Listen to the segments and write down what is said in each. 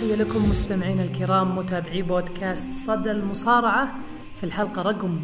تحية لكم مستمعين الكرام متابعي بودكاست صدى المصارعة في الحلقة رقم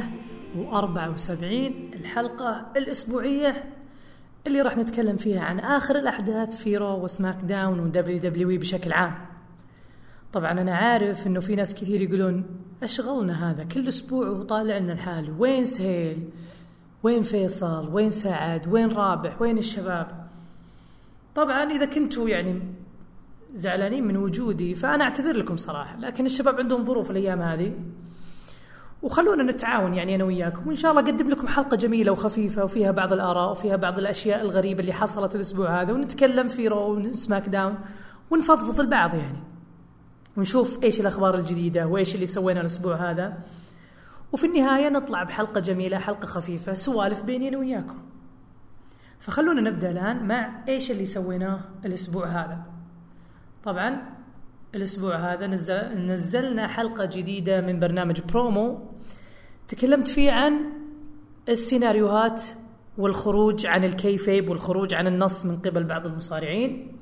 174، الحلقة الأسبوعية اللي راح نتكلم فيها عن آخر الأحداث في رو وسماك داون ودبليو دبليو بشكل عام. طبعا أنا عارف إنه في ناس كثير يقولون أشغلنا هذا كل أسبوع وطالع لنا الحال، وين سهيل، وين فيصل، وين سعد، وين رابح، وين الشباب. طبعا إذا كنتوا يعني زعلانين من وجودي فأنا أعتذر لكم صراحة، لكن الشباب عندهم ظروف الأيام هذه، وخلونا نتعاون يعني أنا وياكم، وإن شاء الله أقدم لكم حلقة جميلة وخفيفة وفيها بعض الآراء وفيها بعض الأشياء الغريبة اللي حصلت الأسبوع هذا، ونتكلم في رو وسماك داون ونفضفض البعض يعني، ونشوف إيش الأخبار الجديدة وإيش اللي سوينا الأسبوع هذا، وفي النهاية نطلع بحلقة جميلة، حلقة خفيفة، سوالف بيني أنا وياكم. فخلونا نبدأ الآن مع إيش اللي سويناه الأسبوع هذا. طبعا الأسبوع هذا نزلنا حلقة جديدة من برنامج برومو، تكلمت فيه عن السيناريوهات والخروج عن الكيفيب والخروج عن النص من قبل بعض المصارعين،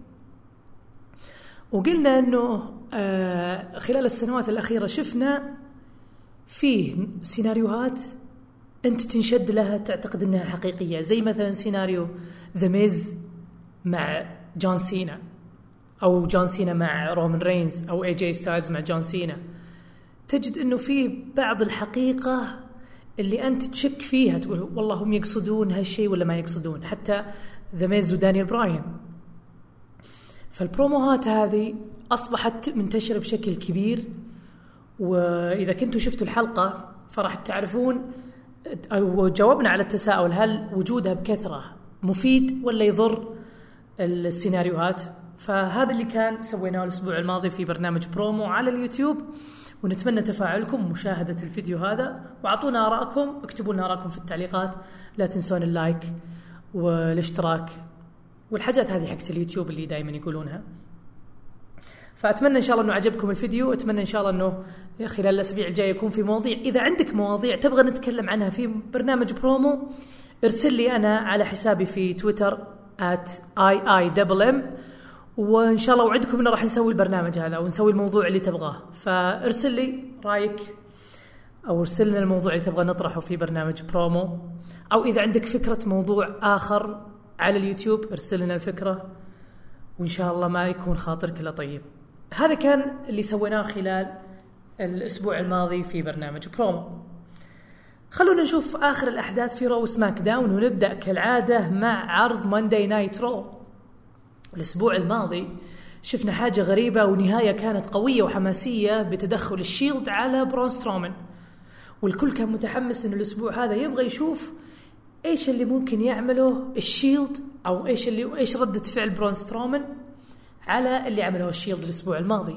وقلنا أنه خلال السنوات الأخيرة شفنا فيه سيناريوهات أنت تنشد لها تعتقد أنها حقيقية، زي مثلا سيناريو ذا ميز مع جون سينا، أو جون سينا مع رومان رينز، أو AJ ستايلز مع جون سينا. تجد أنه في بعض الحقيقة اللي أنت تشك فيها، تقول والله هم يقصدون هالشيء ولا ما يقصدون، حتى ذا ميز ودانيال براين. فالبروموهات هذه أصبحت منتشرة بشكل كبير، وإذا كنتوا شفتوا الحلقة فراح تعرفون أو جاوبنا على التساؤل، هل وجودها بكثرة مفيد ولا يضر السيناريوهات؟ فهذا اللي كان سويناه الأسبوع الماضي في برنامج برومو على اليوتيوب، ونتمنى تفاعلكم ومشاهدة الفيديو هذا، وأعطونا آراءكم، اكتبوا لنا آراءكم في التعليقات، لا تنسون اللايك والاشتراك والحاجات هذه حقت اليوتيوب اللي دائما يقولونها. فأتمنى إن شاء الله أنه عجبكم الفيديو، أتمنى إن شاء الله أنه خلال الأسابيع الجاية يكون في مواضيع. إذا عندك مواضيع تبغى نتكلم عنها في برنامج برومو ارسل لي أنا على حسابي في تويتر @IIMM، وإن شاء الله وعدكم أنه راح نسوي البرنامج هذا ونسوي الموضوع اللي تبغاه. فارسل لي رأيك أو ارسل لنا الموضوع اللي تبغى نطرحه في برنامج برومو، أو إذا عندك فكرة موضوع آخر على اليوتيوب ارسل لنا الفكرة، وإن شاء الله ما يكون خاطرك إلا طيب. هذا كان اللي سويناه خلال الأسبوع الماضي في برنامج برومو. خلونا نشوف آخر الأحداث في رو وسماك داون، ونبدأ كالعادة مع عرض مانداي نايت رو. الأسبوع الماضي شفنا حاجة غريبة ونهاية كانت قوية وحماسية بتدخل الشيلد على برون سترومان، والكل كان متحمس إنه الأسبوع هذا يبغى يشوف إيش اللي ممكن يعمله الشيلد، أو إيش ردة فعل برون سترومان على اللي عمله الشيلد الأسبوع الماضي.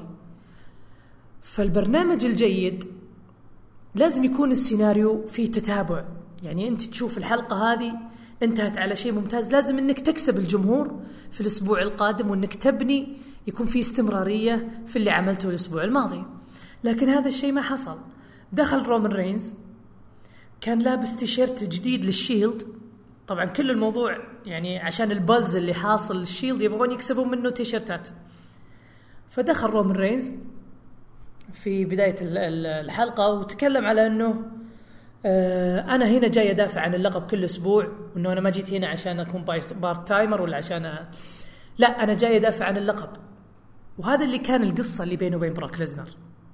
فالبرنامج الجيد لازم يكون السيناريو فيه تتابع، يعني أنت تشوف الحلقة هذه انتهت على شيء ممتاز، لازم أنك تكسب الجمهور في الأسبوع القادم، وأنك تبني يكون فيه استمرارية في اللي عملته الأسبوع الماضي. لكن هذا الشيء ما حصل. دخل رومان رينز كان لابس تيشيرت جديد للشيلد، طبعا كل الموضوع يعني عشان البز اللي حاصل للشيلد يبغون يكسبون منه تيشيرتات. فدخل رومان رينز في بداية الحلقة وتكلم على أنه أنا هنا جاي أدافع عن اللقب كل أسبوع، وأنه أنا ما جيت هنا عشان أكون بارت تايمر ولا عشان لا، أنا جاي أدافع عن اللقب. وهذا اللي كان القصة اللي بينه وبين بروك ليزنر.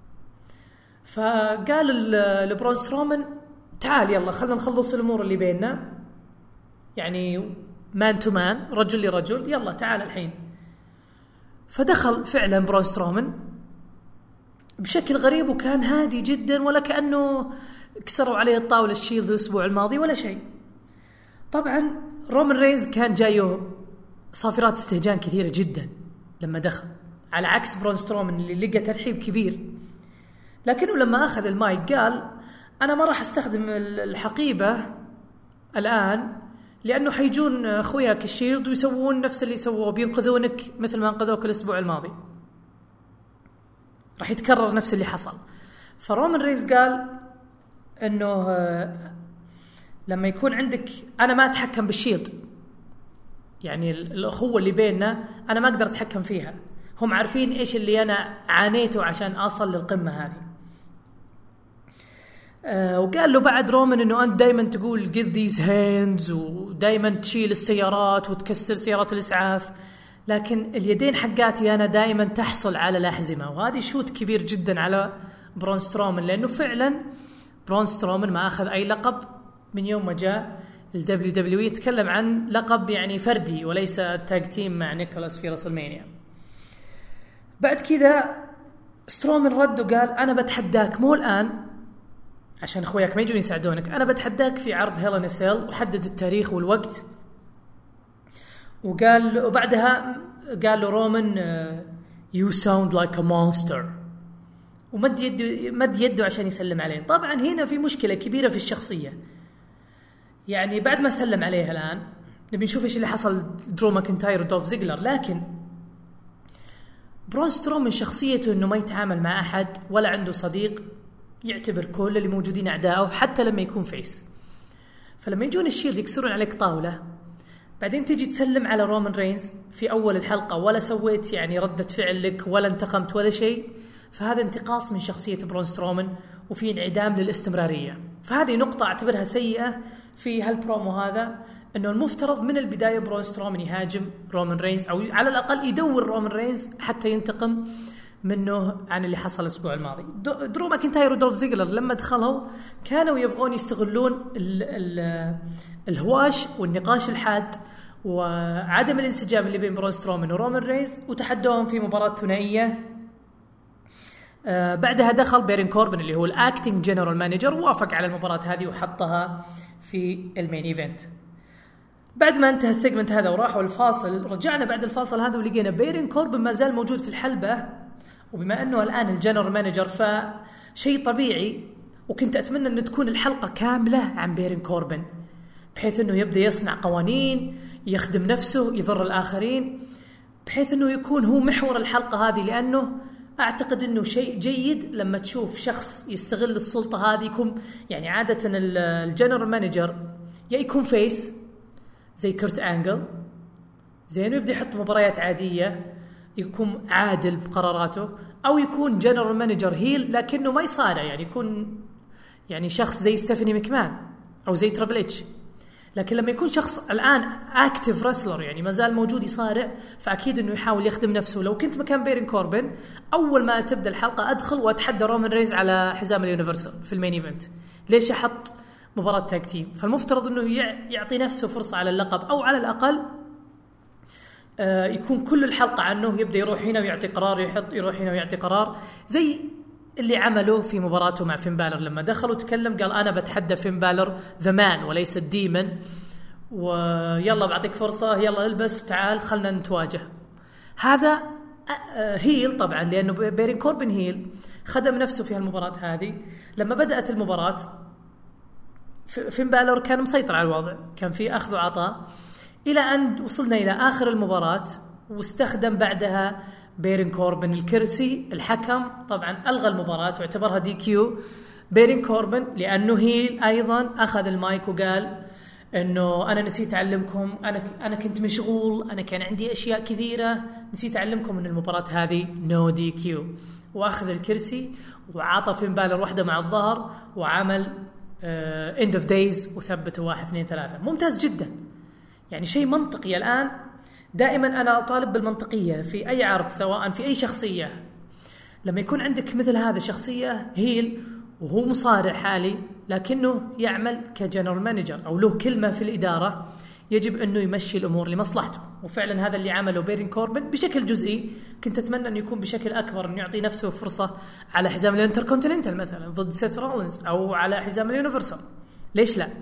فقال لبرون سترومان تعال يلا خلنا نخلص الأمور اللي بيننا، يعني مان تو مان، رجل لرجل، يلا تعال الحين. فدخل فعلا برون سترومان بشكل غريب وكان هادي جدا، ولا كأنه كسروا عليه الطاولة الشيلد الأسبوع الماضي ولا شيء. طبعا رومان رينز كان جايه صافرات استهجان كثيرة جدا لما دخل، على عكس برون سترومان اللي لقى ترحيب كبير. لكنه لما أخذ المايك قال أنا ما راح أستخدم الحقيبة الآن، لأنه حيجون أخوياك الشيلد ويسوون نفس اللي سووه، بينقذونك مثل ما انقذوك الأسبوع الماضي، راح يتكرر نفس اللي حصل. فرومان رينز قال أنه لما يكون عندك، أنا ما أتحكم بالشيلد، يعني الأخوة اللي بيننا أنا ما أقدر أتحكم فيها، هم عارفين إيش اللي أنا عانيته عشان أصل للقمة هذه. وقال له بعد رومان إنه أنت دايما تقول get these hands، ودايما تشيل السيارات وتكسر سيارات الإسعاف، لكن اليدين حقاتي أنا دايما تحصل على الأحزمة. وهذه شوت كبير جدا على برون سترومان، لأنه فعلا برون سترومان ما أخذ أي لقب من يوم ما جاء الدبليو دبليو. يتكلم عن لقب يعني فردي وليس تاج تيم مع نيكولاس في راسلمانيا. بعد كذا سترومان رد وقال أنا بتحداك مو الآن عشان أخوياك ما يجون يساعدونك، أنا بتحداك في عرض هيل إن سيل، وحدد التاريخ والوقت. وقال وبعدها قال له رومان you sound like a monster، ومد يده عشان يسلم عليه. طبعا هنا في مشكلة كبيرة في الشخصية، يعني بعد ما سلم عليه الآن نبي نشوف إيش اللي حصل درو ماكنتاير ودولف زيجلر. لكن برون سترومان شخصيته إنه ما يتعامل مع أحد ولا عنده صديق، يعتبر كل اللي موجودين أعدائه حتى لما يكون فيس. فلما يجون الشيلد يكسرون عليك طاولة، بعدين تيجي تسلم على رومان رينز في أول الحلقة ولا سويت يعني ردة فعل لك ولا انتقمت ولا شيء، فهذا انتقاص من شخصية برون سترومان وفي انعدام للاستمرارية. فهذه نقطة أعتبرها سيئة في هالبرومو هذا، أنه المفترض من البداية برون سترومان يهاجم رومان رينز، أو على الأقل يدور رومان رينز حتى ينتقم منه عن اللي حصل الأسبوع الماضي. درو ماكنتاير ودولف زيجلر لما دخلوا كانوا يبغون يستغلون الهواش والنقاش الحاد وعدم الانسجام اللي بين برون سترومان ورومان رينز، وتحدوهم في مباراة ثنائية. بعدها دخل بيرين كوربن اللي هو الأكتينج جنرال مانجر، ووافق على المباراة هذه وحطها في المين ايفنت. بعد ما انتهى السيجمنت هذا وراحوا الفاصل، رجعنا بعد الفاصل هذا ولقينا بيرين كوربن ما زال موجود في الحلبة، وبما أنه الآن الجنرال مانجر فشيء طبيعي. وكنت أتمنى أن تكون الحلقة كاملة عن بيرين كوربن، بحيث أنه يبدأ يصنع قوانين، يخدم نفسه، يضر الآخرين، بحيث أنه يكون هو محور الحلقة هذه. لأنه أعتقد أنه شيء جيد لما تشوف شخص يستغل السلطة هذه. يكون يعني عادة الجنرال مانجر يا يكون فيس زي كرت أنجل، زي أنه يبدأ يحط مباريات عادية يكون عادل بقراراته، أو يكون جنرال مانجر هيل لكنه ما يصارع، يعني يكون يعني شخص زي ستيفاني مكمان أو زي تريبل اتش. لكن لما يكون شخص الآن اكتيف رسلر يعني ما زال موجود يصارع، فأكيد إنه يحاول يخدم نفسه. لو كنت مكان بيرين كوربن أول ما تبدأ الحلقة أدخل وأتحدى رومان رينز على حزام اليونيفرسال في المين ايفنت، ليش أحط مباراة تاج تيم؟ فالمفترض إنه يعطي نفسه فرصة على اللقب، أو على الأقل يكون كل الحلقة عنه، يبدأ يروح هنا ويعطي قرار، يروح هنا ويعطي قرار، زي اللي عمله في مباراته مع فين بالر. لما دخل وتكلم قال أنا بتحدى فين بالر ذا مان وليس الديمن، ويلا بعطيك فرصة، يلا البس وتعال خلنا نتواجه. هذا هيل طبعا، لأنه بيرين كوربن هيل خدم نفسه في هالمباراة هذه. لما بدأت المباراة فين بالر كان مسيطر على الوضع، كان في أخذ وعطاء، إلى أن وصلنا إلى آخر المباراة، واستخدم بعدها بيرين كوربن الكرسي. الحكم طبعا ألغى المباراة واعتبرها دي كيو. بيرين كوربن لأنه هيل أيضا أخذ المايك وقال إنه أنا نسيت أعلمكم، أنا كنت مشغول، أنا كان عندي أشياء كثيرة، نسيت أعلمكم إن المباراة هذه نو دي كيو. وأخذ الكرسي وعاطى فين بالر واحدة مع الظهر وعمل end of days وثبته 1 2 3. ممتاز جدا، يعني شيء منطقي. الآن دائما أنا أطالب بالمنطقية في أي عرض، سواء في أي شخصية. لما يكون عندك مثل هذا شخصية هيل وهو مصارع حالي لكنه يعمل كجنرال مانجر أو له كلمة في الإدارة، يجب أنه يمشي الأمور لمصلحته. وفعلا هذا اللي عمله بيرين كوربن بشكل جزئي. كنت أتمنى أن يكون بشكل أكبر، أن يعطي نفسه فرصة على حزام الانتركونتيننتال مثلا ضد سيث رولينز، أو على حزام اليونيفرسال، ليش لا.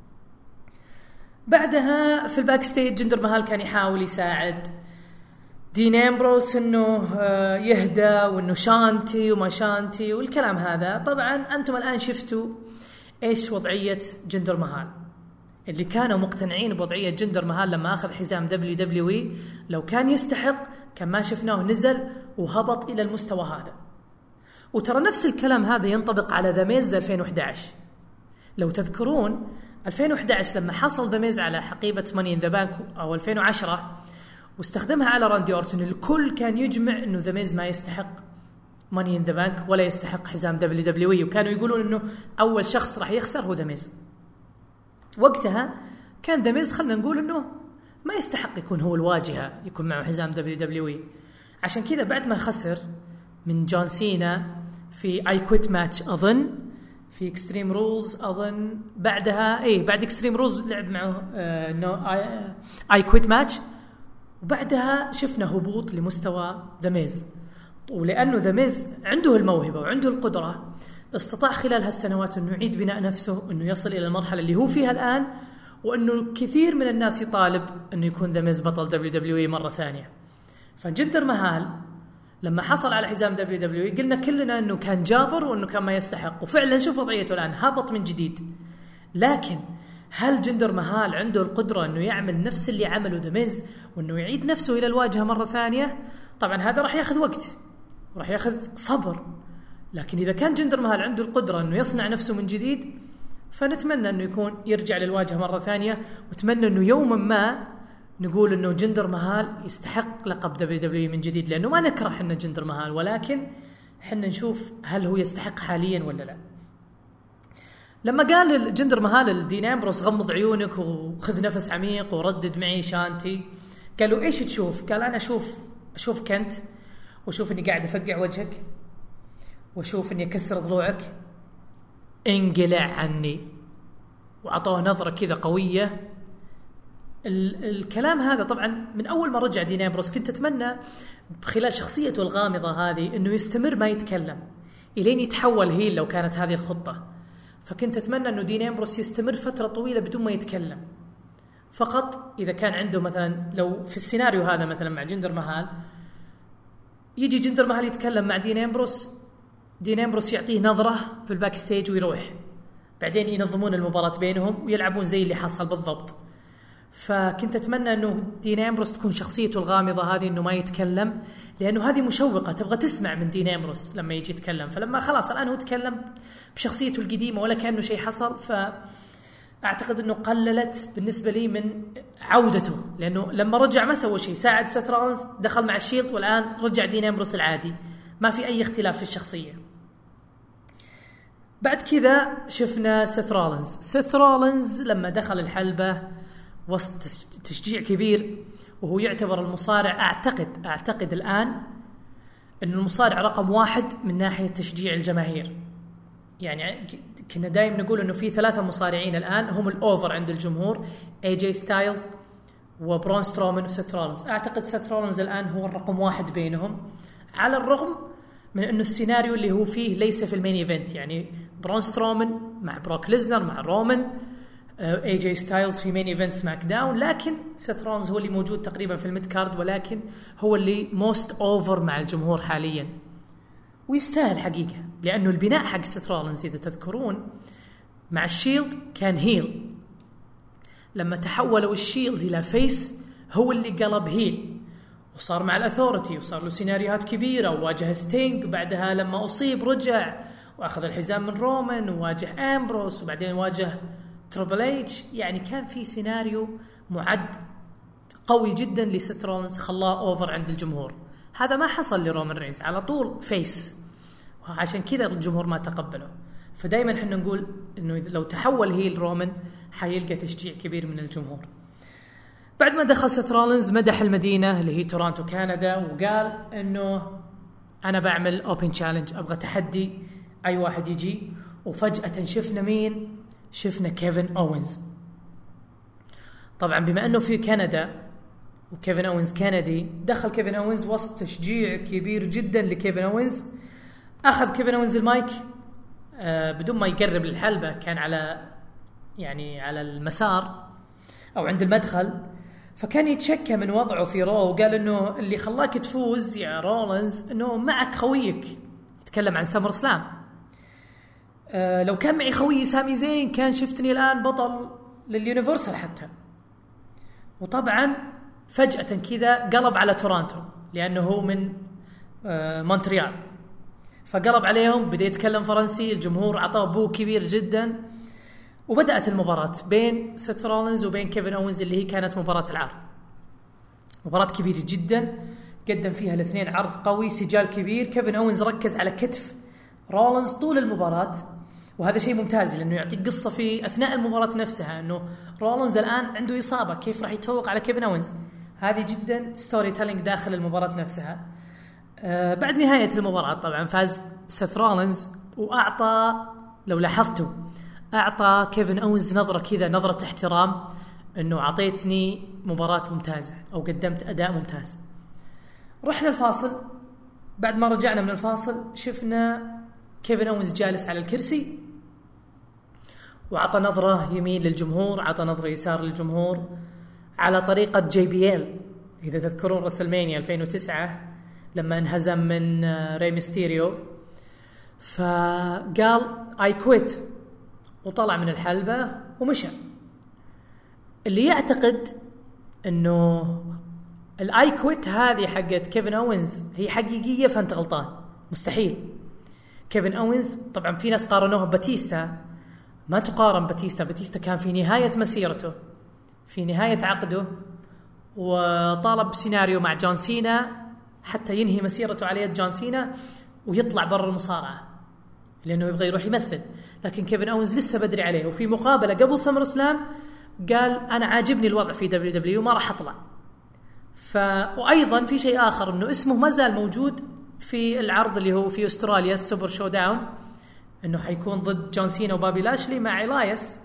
بعدها في الباك ستيج جندر مهال كان يحاول يساعد دين أمبروس انه يهدى، وانه شانتي وما شانتي والكلام هذا. طبعا انتم الان شفتوا ايش وضعية جندر مهال. اللي كانوا مقتنعين بوضعية جندر مهال لما اخذ حزام WWE، لو كان يستحق كان ما شفناه نزل وهبط الى المستوى هذا. وترى نفس الكلام هذا ينطبق على ذا ميز 2011. لو تذكرون 2011 لما حصل ذا ميز على حقيبة ماني إن ذا بانك، أو 2010، واستخدمها على راندي أورتون. الكل كان يجمع إنه ذا ميز ما يستحق ماني إن ذا بانك ولا يستحق حزام WWE، وكانوا يقولون إنه أول شخص راح يخسر هو ذا ميز. وقتها كان ذا ميز خلنا نقول إنه ما يستحق يكون هو الواجهة يكون معه حزام WWE. عشان كذا بعد ما خسر من جون سينا في اي كويت ماتش أظن في اكستريم رولز، أظن بعدها بعد اكستريم رولز لعب معه اي كويت ماتش، وبعدها شفنا هبوط لمستوى ذا ميز. ولأنه ذا ميز عنده الموهبة وعنده القدرة، استطاع خلال هالسنوات أنه يعيد بناء نفسه، أنه يصل إلى المرحلة اللي هو فيها الآن، وأنه كثير من الناس يطالب أنه يكون ذا ميز بطل WWE مرة ثانية. فجندر مهال لما حصل على حزام WWE قلنا كلنا أنه كان جابر وأنه كان ما يستحق، وفعلا شوف وضعيته الآن هبط من جديد. لكن هل جندر مهال عنده القدرة أنه يعمل نفس اللي عمله ذا ميز وأنه يعيد نفسه إلى الواجهة مرة ثانية؟ طبعا هذا راح ياخذ وقت وراح ياخذ صبر، لكن إذا كان جندر مهال عنده القدرة أنه يصنع نفسه من جديد، فنتمنى أنه يكون يرجع للواجهة مرة ثانية، وتمنى أنه يوما ما نقول أنه جندر مهال يستحق لقب WWE من جديد، لأنه ما نكره حنا جندر مهال، ولكن حنا نشوف هل هو يستحق حاليا ولا لا. لما قال جندر مهال لدين أمبروس غمض عيونك وخذ نفس عميق وردد معي شانتي، قالوا إيش تشوف؟ قال أنا أشوف كنت، وأشوف إني قاعد أفقع وجهك، وأشوف إني أكسر ضلوعك، انقلع عني. وعطوه نظرة كذا قوية. الكلام هذا طبعا من أول ما رجع دين أمبروس كنت أتمنى خلال شخصيته الغامضة هذه أنه يستمر ما يتكلم إلين يتحول هيل لو كانت هذه الخطة. فكنت أتمنى أنه دين أمبروس يستمر فترة طويلة بدون ما يتكلم، فقط إذا كان عنده مثلا لو في السيناريو هذا مثلا مع جندر مهال يجي جندر مهال يتكلم مع دين أمبروس يعطيه نظرة في الباك ستيج ويروح، بعدين ينظمون المباراة بينهم ويلعبون زي اللي حصل بالضبط. فكنت أتمنى أنه دين أمبروس تكون شخصيته الغامضة هذه أنه ما يتكلم، لأنه هذه مشوقة، تبغى تسمع من دين أمبروس لما يجي يتكلم. فلما خلاص الآن هو تكلم بشخصيته القديمة ولا كأنه شيء حصل، فأعتقد أنه قللت بالنسبة لي من عودته، لأنه لما رجع ما سوى شيء، ساعد سيث رولينز، دخل مع الشيلد، والآن رجع دين أمبروس العادي، ما في أي اختلاف في الشخصية. بعد كذا شفنا سيث رولينز لما دخل الحلبة وسط تشجيع كبير، وهو يعتبر المصارع أعتقد الآن أن المصارع رقم 1 من ناحية تشجيع الجماهير. يعني كنا دائما نقول أنه في 3 مصارعين الآن هم الأوفر عند الجمهور، AJ ستايلز وبرون سترومان وسيث رولينز. أعتقد سيث رولينز الآن هو الرقم 1 بينهم، على الرغم من أنه السيناريو اللي هو فيه ليس في المين إيفنت. يعني برون سترومان مع بروك ليزنر مع رومان، AJ ستايلز في مين إيفنت سماك داون، لكن سيث رولينز هو اللي موجود تقريبا في الميد كارد، ولكن هو اللي موست أوفر مع الجمهور حاليا، ويستاهل حقيقة، لأنه البناء حق سيث رولينز إذا تذكرون مع الشيلد كان هيل، لما تحولوا الشيلد إلى فيس هو اللي قلب هيل، وصار مع الأثوريتي وصار له سيناريوهات كبيرة، وواجه ستينج، بعدها لما أصيب رجع وأخذ الحزام من رومان، وواجه أمبروس، وبعدين واجه تريبل اتش. يعني كان في سيناريو معد قوي جدا لسيث رولينز خلاه اوفر عند الجمهور. هذا ما حصل لرومان رينز، على طول فيس، وعشان كذا الجمهور ما تقبله. فدايما احنا نقول انه لو تحول هيل رومان حيلقى تشجيع كبير من الجمهور. بعد ما دخل سيث رولينز مدح المدينة اللي هي تورونتو كندا، وقال انه انا بعمل اوبن تشالنج، ابغى تحدي اي واحد يجي. وفجأة شفنا مين؟ شفنا كيفن أوينز. طبعا بما أنه في كندا وكيفن أوينز كندي، دخل كيفن أوينز وسط تشجيع كبير جدا لكيفن أوينز. أخذ كيفن أوينز المايك بدون ما يقرب للحلبة، كان على المسار أو عند المدخل، فكان يتشكى من وضعه في رو، وقال أنه اللي خلاك تفوز يا رولينز أنه معك خويك، يتكلم عن سمر سلام. لو كان معي خوي سامي زين كان شفتني الآن بطل لليونيفرسال حتى. وطبعا فجأة كذا قلب على تورونتو، لأنه هو من مونتريال، فقلب عليهم، بدأ يتكلم فرنسي، الجمهور عطاه بو كبير جدا، وبدأت المباراة بين سيث رولينز وبين كيفن أوينز اللي هي كانت مباراة العرض. مباراة كبيرة جدا قدم فيها الاثنين عرض قوي، سجال كبير. كيفن أوينز ركز على كتف رولينز طول المباراة، وهذا شيء ممتاز لأنه يعطيك قصة في أثناء المباراة نفسها، أنه رولينز الآن عنده إصابة، كيف راح يتفوق على كيفن أوينز. هذه جدا ستوري تيلينج داخل المباراة نفسها. بعد نهاية المباراة طبعا فاز سيث رولينز، وأعطى، لو لاحظتوا، أعطى كيفن أوينز نظرة كذا، نظرة احترام، أنه عطيتني مباراة ممتازة أو قدمت أداء ممتاز. رحنا الفاصل. بعد ما رجعنا من الفاصل شفنا كيفن أوينز جالس على الكرسي، وعطى نظرة يمين للجمهور، عطى نظرة يسار للجمهور، على طريقة JBL. إذا تذكرون رسلمانيا 2009 لما انهزم من ري ميستيريو، فقال I quit وطلع من الحلبة ومشى. اللي يعتقد انه الاي كويت هذه حقت كيفن أوينز هي حقيقية فانت غلطان، مستحيل. كيفن أوينز طبعا في ناس قارنوه باتيستا، ما تقارن باتيستا. باتيستا كان في نهاية مسيرته، في نهاية عقده، وطالب سيناريو مع جون سينا حتى ينهي مسيرته على يد جون سينا ويطلع برا المصارعة لأنه يبغى يروح يمثل. لكن كيفن أوينز لسه بدري عليه، وفي مقابلة قبل سمر سلام قال أنا عاجبني الوضع في WWE وما راح أطلع. وأيضا في شيء آخر، أنه اسمه ما زال موجود في العرض اللي هو في أستراليا السوبر شو داون، أنه حيكون ضد جون سينا وبابي لاشلي مع إلايس.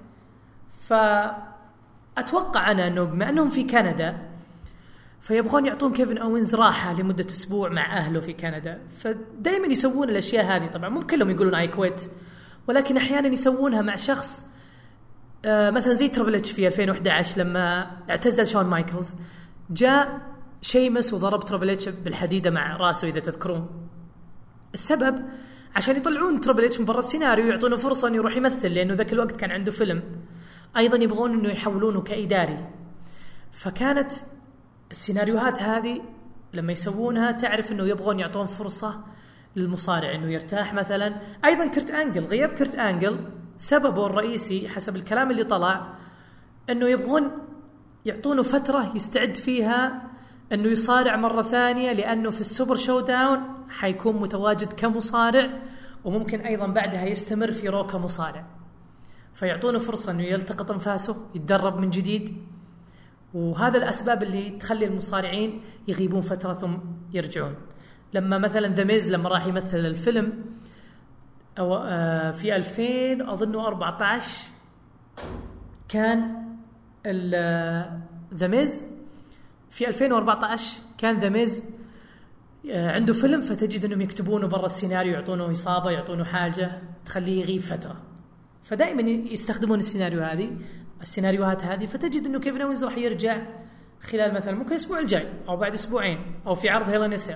فأتوقع أنا أنه بما أنهم في كندا فيبغون يعطون كيفن أوينز راحة لمدة أسبوع مع أهله في كندا، فدايما يسوون الأشياء هذه. طبعا مو كلهم يقولون آي كويت، ولكن أحيانا يسوونها مع شخص مثلا زي تريبل اتش في 2011 لما اعتزل شون مايكلز، جاء شيمس وضرب تريبل اتش بالحديدة مع راسه إذا تذكرون. السبب عشان يطلعون تريبل اتش من برا السيناريو، يعطونه فرصة أن يروح يمثل، لأنه ذاك الوقت كان عنده فيلم. أيضا يبغون أنه يحولونه كإداري. فكانت السيناريوهات هذه لما يسوونها تعرف أنه يبغون يعطون فرصة للمصارع أنه يرتاح مثلا. أيضا كرت أنجل، غياب كرت أنجل سببه الرئيسي حسب الكلام اللي طلع أنه يبغون يعطونه فترة يستعد فيها أنه يصارع مرة ثانية، لأنه في السوبر شو داون حيكون متواجد كمصارع، وممكن أيضا بعدها يستمر في رو كمصارع. فيعطونه فرصة أنه يلتقط أنفاسه، يتدرب من جديد. وهذا الأسباب اللي تخلي المصارعين يغيبون فترة ثم يرجعون. لما مثلا ذا ميز لما راح يمثل الفيلم أو في 2014 كان ذا ميز في 2014 كان ذا ميز عنده فيلم، فتجد أنهم يكتبونه برا السيناريو، يعطونه إصابة، يعطونه حاجة تخليه يغيب فترة. فدائما يستخدمون السيناريوهات هذه. فتجد أنه كيفن أوينز راح يرجع خلال مثلا ممكن الأسبوع الجاي أو بعد أسبوعين أو في عرض هيل إن سيل.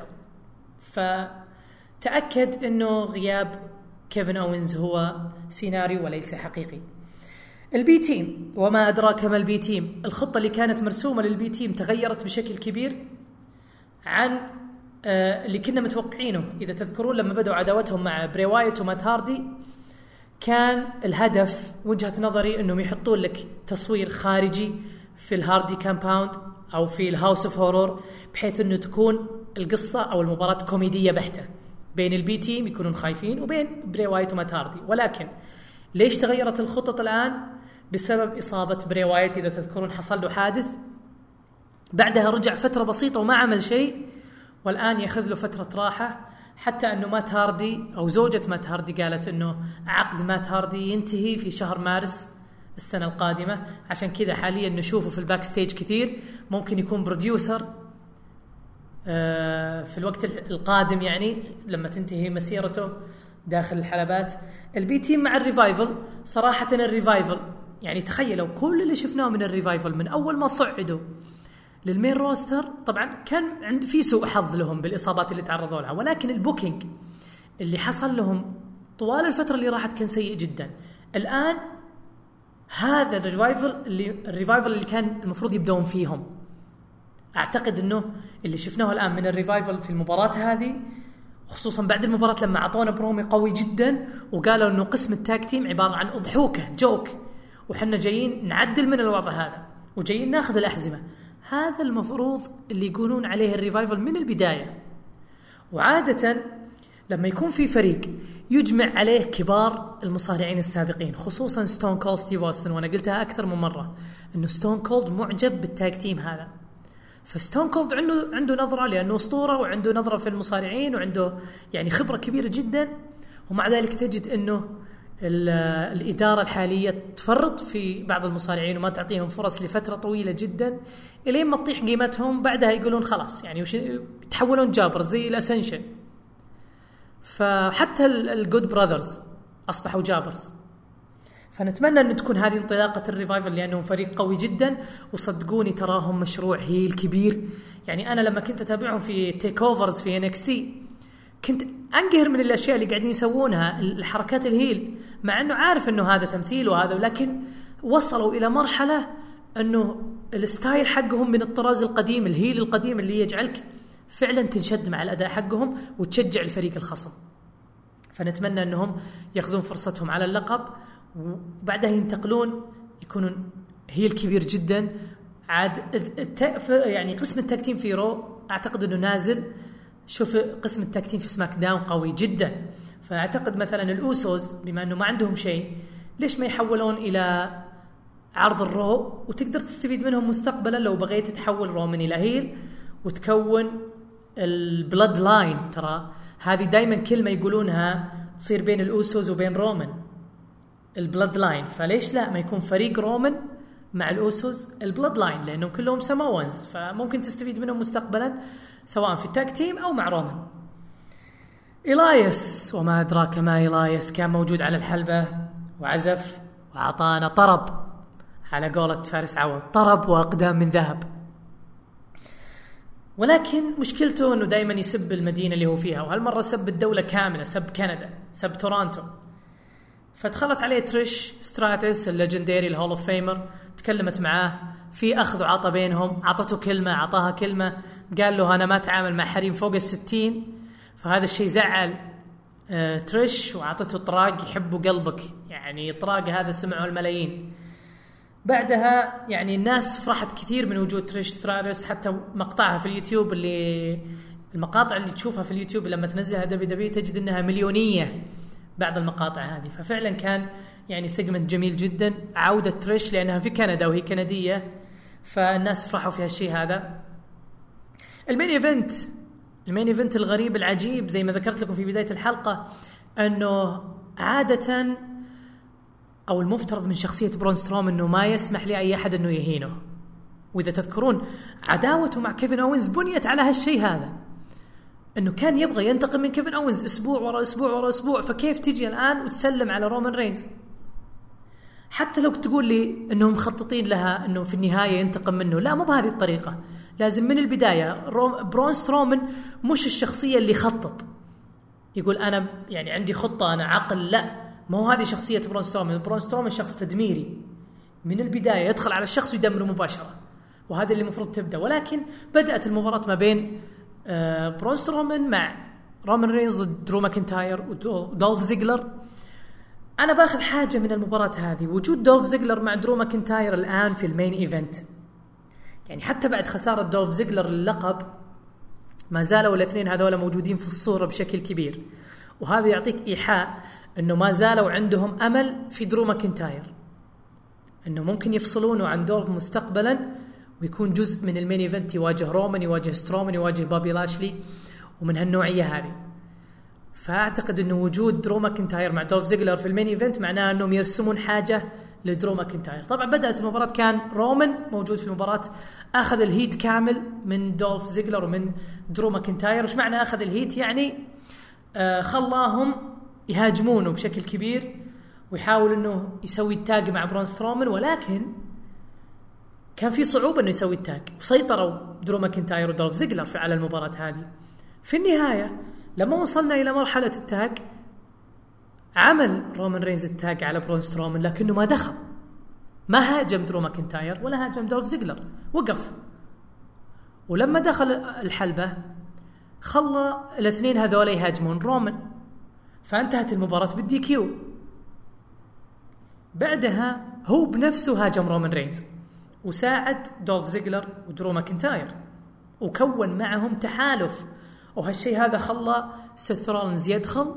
فتأكد أنه غياب كيفن أوينز هو سيناريو وليس حقيقي. البي تيم، وما أدراك ما البي تيم. الخطة اللي كانت مرسومة للبي تيم تغيرت بشكل كبير عن اللي كنا متوقعينه. إذا تذكرون لما بدأوا عداوتهم مع بري وايت ومات هاردي، كان الهدف وجهة نظري أنهم يحطون لك تصوير خارجي في الهاردي كامباوند أو في الهاوس اوف هورور، بحيث أنه تكون القصة أو المباراة كوميدية بحتة بين البي تيم، يكونون خايفين، وبين بري وايت ومات هاردي. ولكن ليش تغيرت الخطط الآن؟ بسبب إصابة بري وايت. إذا تذكرون حصل له حادث، بعدها رجع فترة بسيطة وما عمل شيء، والآن يأخذ له فترة راحة. حتى أنه مات هاردي أو زوجة مات هاردي قالت أنه عقد مات هاردي ينتهي في شهر مارس السنة القادمة، عشان كذا حاليا نشوفه في الباك ستيج كثير. ممكن يكون بروديوسر في الوقت القادم، يعني لما تنتهي مسيرته داخل الحلبات. البي تيم مع الريفايفل، صراحة الريفايفل يعني تخيلوا كل اللي شفناه من الريفايفل من أول ما صعدوا للمين روستر. طبعا كان عند في سوء حظ لهم بالإصابات اللي تعرضوا لها، ولكن البوكينج اللي حصل لهم طوال الفترة اللي راحت كان سيء جدا. الآن هذا الريفايفل اللي كان المفروض يبدون فيهم. أعتقد أنه اللي شفناه الآن من الريفايفل في المباراة هذه، خصوصا بعد المباراة لما عطونا برومي قوي جدا وقالوا أنه قسم التاج تيم عبارة عن أضحوكة جوك، وحنا جايين نعدل من الوضع هذا وجايين ناخذ الأحزمة. هذا المفروض اللي يقولون عليه الريفايفل من البداية. وعادة لما يكون في فريق يجمع عليه كبار المصارعين السابقين، خصوصا ستون كولد ستيف أوستن، وأنا قلتها أكثر من مرة إنه ستون كولد معجب بالتاج تيم هذا. فستون كولد عنده نظرة لأنه أسطورة، وعنده نظرة في المصارعين، وعنده يعني خبرة كبيرة جدا. ومع ذلك تجد إنه الإدارة الحالية تفرط في بعض المصارعين وما تعطيهم فرص لفترة طويلة جدا إلين ما تطيح قيمتهم. بعدها يقولون خلاص يعني يتحولون جابرز زي الأسنشن. فحتى الجود براذرز أصبحوا جابرز. فنتمنى أن تكون هذه انطلاقة الريفايفل، لأنهم فريق قوي جدا، وصدقوني تراهم مشروع هيل كبير. يعني أنا لما كنت أتابعهم في تيك أوفرز في NXT كنت أنقهر من الأشياء اللي قاعدين يسوونها، الحركات الهيل، مع أنه عارف أنه هذا تمثيل وهذا، لكن وصلوا إلى مرحلة أنه الستايل حقهم من الطراز القديم، الهيل القديم اللي يجعلك فعلا تنشد مع الأداء حقهم وتشجع الفريق الخصم. فنتمنى أنهم يأخذون فرصتهم على اللقب، وبعدها ينتقلون يكونون هيل كبير جدا. عاد يعني قسم التاكتيم في رو أعتقد أنه نازل. شوف قسم التاكتيم في سماك داون قوي جدا. فأعتقد مثلا الأوسوس بما أنه ما عندهم شيء، ليش ما يحولون إلى عرض الرو وتقدر تستفيد منهم مستقبلا لو بغيت تحول رومان إلى هيل وتكون البلاد لاين. ترى هذه دايما كلمة يقولونها تصير بين الأوسوس وبين رومان، البلاد لاين. فليش لا ما يكون فريق رومان مع الأوسوس البلاد لاين، لأنهم كلهم سماوانز، فممكن تستفيد منهم مستقبلا سواء في التاك تيم أو مع رومان. إلايس وما أدراك ما إلايس، كان موجود على الحلبة وعزف وعطانا طرب، على قولة فارس عوض، طرب وأقدام من ذهب. ولكن مشكلته أنه دايما يسب المدينة اللي هو فيها، وهالمرة سب الدولة كاملة، سب كندا، سب تورونتو. فدخلت عليه تريش ستراتس الليجندري الهول اوف فيمر، تكلمت معاه في أخذ وعطى بينهم، عطته كلمة عطاها كلمة، قال له أنا ما أتعامل مع حريم فوق 60. فهذا الشيء زعل تريش، وعطته طراق يحبوا قلبك، يعني طراق هذا سمعه الملايين. بعدها يعني الناس فرحت كثير من وجود تريش ستراتس، حتى مقطعها في اليوتيوب، المقاطع اللي تشوفها في اليوتيوب لما تنزلها دبليو تجد انها مليونية بعض المقاطع هذه. ففعلا كان يعني سيجمنت جميل جدا، عودة تريش لأنها في كندا وهي كندية، فالناس فرحوا في هالشيء هذا. المين ايفنت الغريب العجيب زي ما ذكرت لكم في بداية الحلقة، أنه عادة أو المفترض من شخصية برون ستروم أنه ما يسمح لأي أحد أنه يهينه. وإذا تذكرون عداوته مع كيفن أوينز بنيت على هالشيء هذا، أنه كان يبغى ينتقم من كيفن أوينز أسبوع ورا أسبوع ورا أسبوع. فكيف تجي الآن وتسلم على رومان رينز؟ حتى لو تقول لي أنهم مخططين لها أنه في النهاية ينتقم منه، لا، مو بهذه الطريقة. لازم من البداية برون سترومان مش الشخصية اللي خطط يقول أنا يعني عندي خطة أنا عقل، لا، ما هو هذه شخصية برون سترومان. برون سترومان شخص تدميري من البداية، يدخل على الشخص ويدمره مباشرة، وهذا اللي المفروض تبدأ. ولكن بدأت المباراة ما بين برون سترومان مع رومان رينز ضد درو ماكنتاير ودولف زيجلر. أنا باخذ حاجة من المباراة هذه، وجود دولف زيجلر مع درو ماكنتاير الآن في المين إيفنت. يعني حتى بعد خسارة دولف زيجلر اللقب ما زالوا الاثنين هذول موجودين في الصورة بشكل كبير، وهذا يعطيك إيحاء أنه ما زالوا عندهم أمل في درو ماكنتاير، أنه ممكن يفصلونه عن دولف مستقبلا ويكون جزء من المين إيفنت، يواجه رومان، يواجه سترومان، يواجه بابي لاشلي، ومن هالنوعية هذه. فأعتقد أنه وجود درو ماكنتاير مع دولف زيجلر في المين إيفنت معناه أنهم يرسمون حاجة لدرو ماكنتاير. طبعا بدأت المباراة كان رومان موجود في المباراة، أخذ الهيت كامل من دولف زيجلر ومن درو ماكنتاير. وش معنى أخذ الهيت؟ يعني خلاهم يهاجمونه بشكل كبير ويحاول أنه يسوي التاج مع برون سترومان، ولكن كان في صعوبة أنه يسوي التاج، وسيطروا درو ماكنتاير ودولف زيجلر على المباراة هذه. في النهاية لما وصلنا إلى مرحلة التاج عمل رومان رينز التاج على برون سترومان، لكنه ما دخل، ما هاجم درو ماكنتاير ولا هاجم دولف زيجلر، وقف. ولما دخل الحلبة خلى الاثنين هذول يهاجمون رومان، فانتهت المباراة بالدي كيو. بعدها هو بنفسه هاجم رومان رينز وساعد دولف زيجلر ودرو ماكنتاير وكون معهم تحالف، وهالشيء هذا خلى سيث رولينز يدخل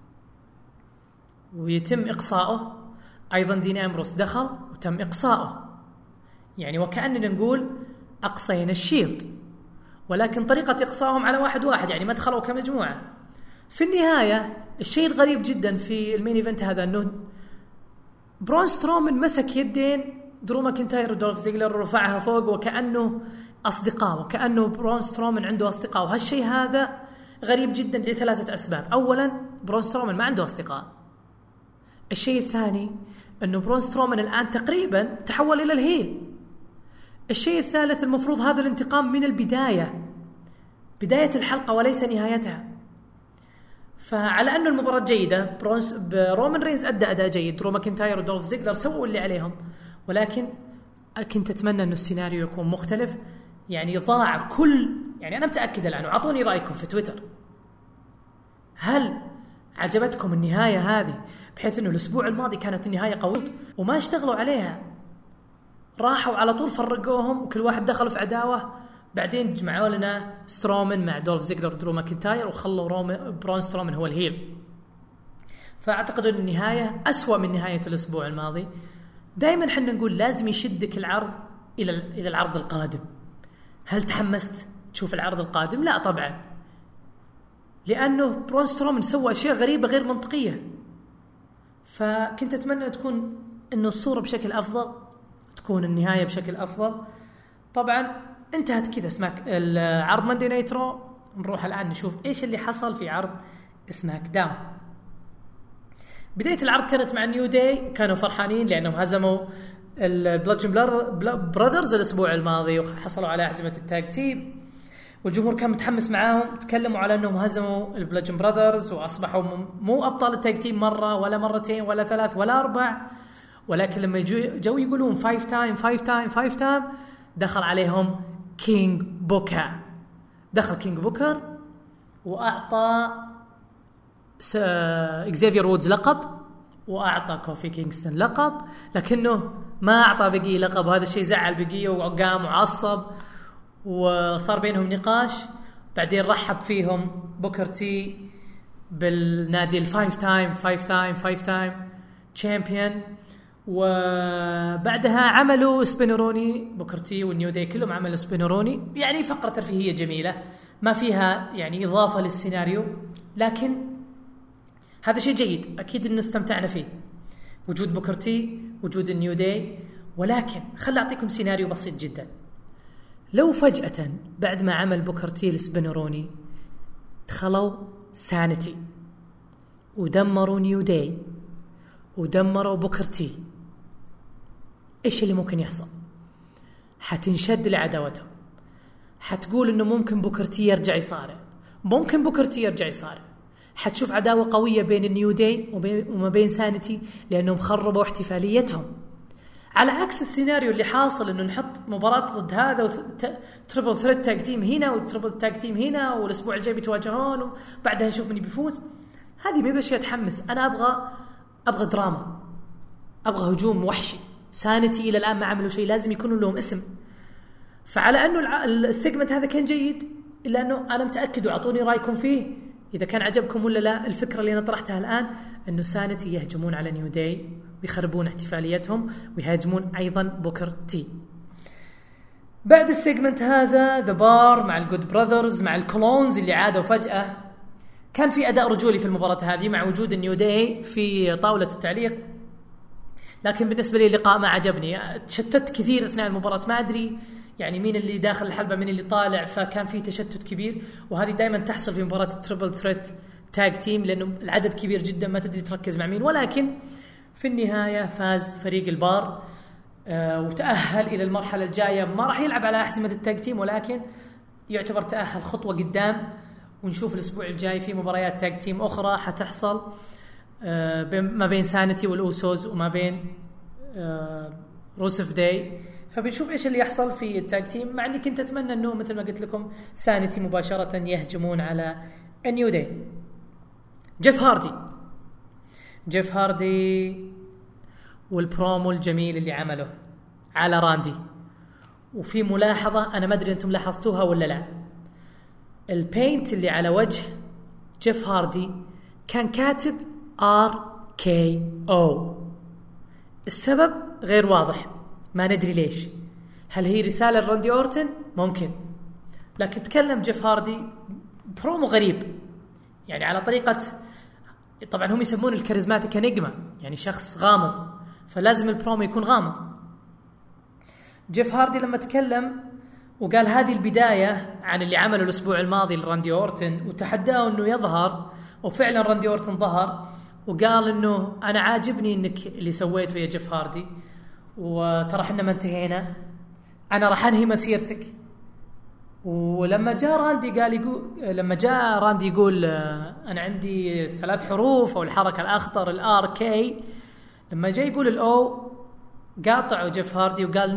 ويتم إقصائه. أيضا دين أمبروس دخل وتم إقصائه، يعني وكأننا نقول أقصينا الشيلد، ولكن طريقة إقصائهم على واحد، يعني ما دخلوا كمجموعة. في النهاية الشيء الغريب جدا في المين إيفنت هذا أنه برون سترومان مسك يدين درو ماكنتاير ودولف زيجلر ورفعها فوق وكأنه أصدقاء، وكأنه برون سترومان عنده أصدقاء. وهالشيء هذا غريب جدا لثلاثة أسباب. أولا برون سترومان ما عنده أصدقاء. الشيء الثاني أنه برون سترومان الآن تقريبا تحول إلى الهيل. الشيء الثالث المفروض هذا الانتقام من البداية، بداية الحلقة وليس نهايتها. فعلى أنه المباراة جيدة، رومان رينز أدى أداء جيد، درو ماكنتاير ودولف زيجلر سووا اللي عليهم، ولكن كنت أتمنى أنه السيناريو يكون مختلف. يعني ضاع يعني أنا متأكد الآن، وعطوني رأيكم في تويتر، هل عجبتكم النهاية هذه؟ بحيث أنه الأسبوع الماضي كانت النهاية قوية وما اشتغلوا عليها، راحوا على طول فرقوهم وكل واحد دخل في عداوة، بعدين جمعوا لنا سترومان مع دولف زيجلر ودرو ماكنتاير وخلوا برون سترومان هو الهيل. فأعتقد أن النهاية أسوأ من نهاية الأسبوع الماضي. دائما حنا نقول لازم يشدك العرض إلى العرض القادم. هل تحمست تشوف العرض القادم؟ لا طبعا، لأنه برون سترومان سوى أشياء غريبة غير منطقية. فكنت أتمنى تكون إنه الصورة بشكل أفضل، تكون النهاية بشكل أفضل. طبعا انتهت كذا العرض ماندي نايت رو. نروح الآن نشوف إيش اللي حصل في عرض سماك داون. بداية العرض كانت مع نيو داي، كانوا فرحانين لأنهم هزموا البلادجن براذرز الأسبوع الماضي وحصلوا على أحزمة التاج تيم، والجمهور كان متحمس معاهم. تكلموا على أنهم هزموا البلادجن براذرز وأصبحوا مو أبطال التاج تيم مرة ولا مرتين ولا ثلاث ولا أربع، ولكن لما جو يقولون 5 تايم دخل عليهم كينج بوكر. دخل كينج بوكر وأعطى إكزافير وودز لقب، وأعطى كوفي كينغستون لقب، لكنه ما أعطى بقية لقب. وهذا الشيء زعل بقية وقام وعصب وصار بينهم نقاش. بعدين رحب فيهم بوكر تي بالنادي الفايف تايم تشامبيون. وبعدها عملوا سبينوروني، بوكر تي والنيو داي كلهم عملوا سبينوروني، يعني فقرة ترفيهية جميلة ما فيها يعني إضافة للسيناريو، لكن هذا شيء جيد أكيد إن استمتعنا فيه، وجود بوكر تي وجود النيو داي. ولكن خل أعطيكم سيناريو بسيط جدا. لو فجأة بعد ما عمل بوكر تي السبينوروني دخلوا سانتي ودمروا نيو داي ودمروا بوكر تي، إيش اللي ممكن يحصل؟ حتنشد لعداوتهم، حتقول إنه ممكن بوكر تي يرجع يصارع، حتشوف عداوة قوية بين النيو داي وما بين سانتي لأنهم خربوا احتفاليتهم. على عكس السيناريو اللي حاصل إنه نحط مباراة ضد هذا وتريبل ثريت تاج تيم هنا وتريبل تاج تيم هنا، والأسبوع الجاي بيتواجهون وبعدها نشوف من بيفوز. هذه ما بشي أتحمس. أنا أبغى دراما، أبغى هجوم وحشي. سانتي إلى الآن ما عملوا شيء، لازم يكونوا لهم اسم. فعلى أنه السيجمنت هذا كان جيد، إلا أنه أنا متأكد وعطوني رأيكم فيه إذا كان عجبكم ولا لا. الفكرة اللي أنا طرحتها الآن أنه سانتي يهجمون على نيو داي ويخربون احتفاليتهم ويهاجمون أيضا بوكر تي. بعد السيجمنت هذا ذا بار مع الجود براذرز مع الكولونز اللي عادوا فجأة. كان في أداء رجولي في المباراة هذه مع وجود النيو داي في طاولة التعليق، لكن بالنسبة لي اللقاء ما عجبني. تشتت كثير أثناء المباراة، ما أدري يعني مين اللي داخل الحلبة مين اللي طالع، فكان في تشتت كبير. وهذه دائما تحصل في مباراة التريبل ثريت تاج تيم لأنه العدد كبير جدا ما تدري تركز مع مين. ولكن في النهاية فاز فريق البار وتأهل إلى المرحلة الجاية. ما راح يلعب على أحزمة التاج تيم، ولكن يعتبر تأهل خطوة قدام. ونشوف الأسبوع الجاي في مباريات تاج تيم أخرى حتحصل ما بين سانتي والأوسوز وما بين روسف داي. فبنشوف إيش اللي يحصل في التاج تيم، مع أني كنت أتمنى أنه مثل ما قلت لكم سانتي مباشرة يهجمون على النيو داي. جيف هاردي والبرومو الجميل اللي عمله على راندي وفي ملاحظة أنا ما أدري أنتم لاحظتوها ولا لا، البينت اللي على وجه جيف هاردي كان كاتب RKO. السبب غير واضح، ما ندري ليش. هل هي رسالة لراندي أورتن؟ ممكن، لكن تكلم جيف هاردي برومو غريب، يعني على طريقة، طبعا هم يسمون الكاريزماتيك انيجما، يعني شخص غامض، فلازم البرومو يكون غامض. جيف هاردي لما تكلم وقال هذه البداية عن اللي عمله الأسبوع الماضي لراندي أورتن، وتحداه أنه يظهر، وفعلا راندي أورتن ظهر وقال أنه أنا عاجبني أنك اللي سويته يا جيف هاردي، وترى حنا ما انتهينا، أنا راح أنهي مسيرتك. ولما جاء راندي يقول أنا عندي 3 حروف أو الحركة الأخطر الRK، لما جاء يقول الأو قاطعه جيف هاردي وقال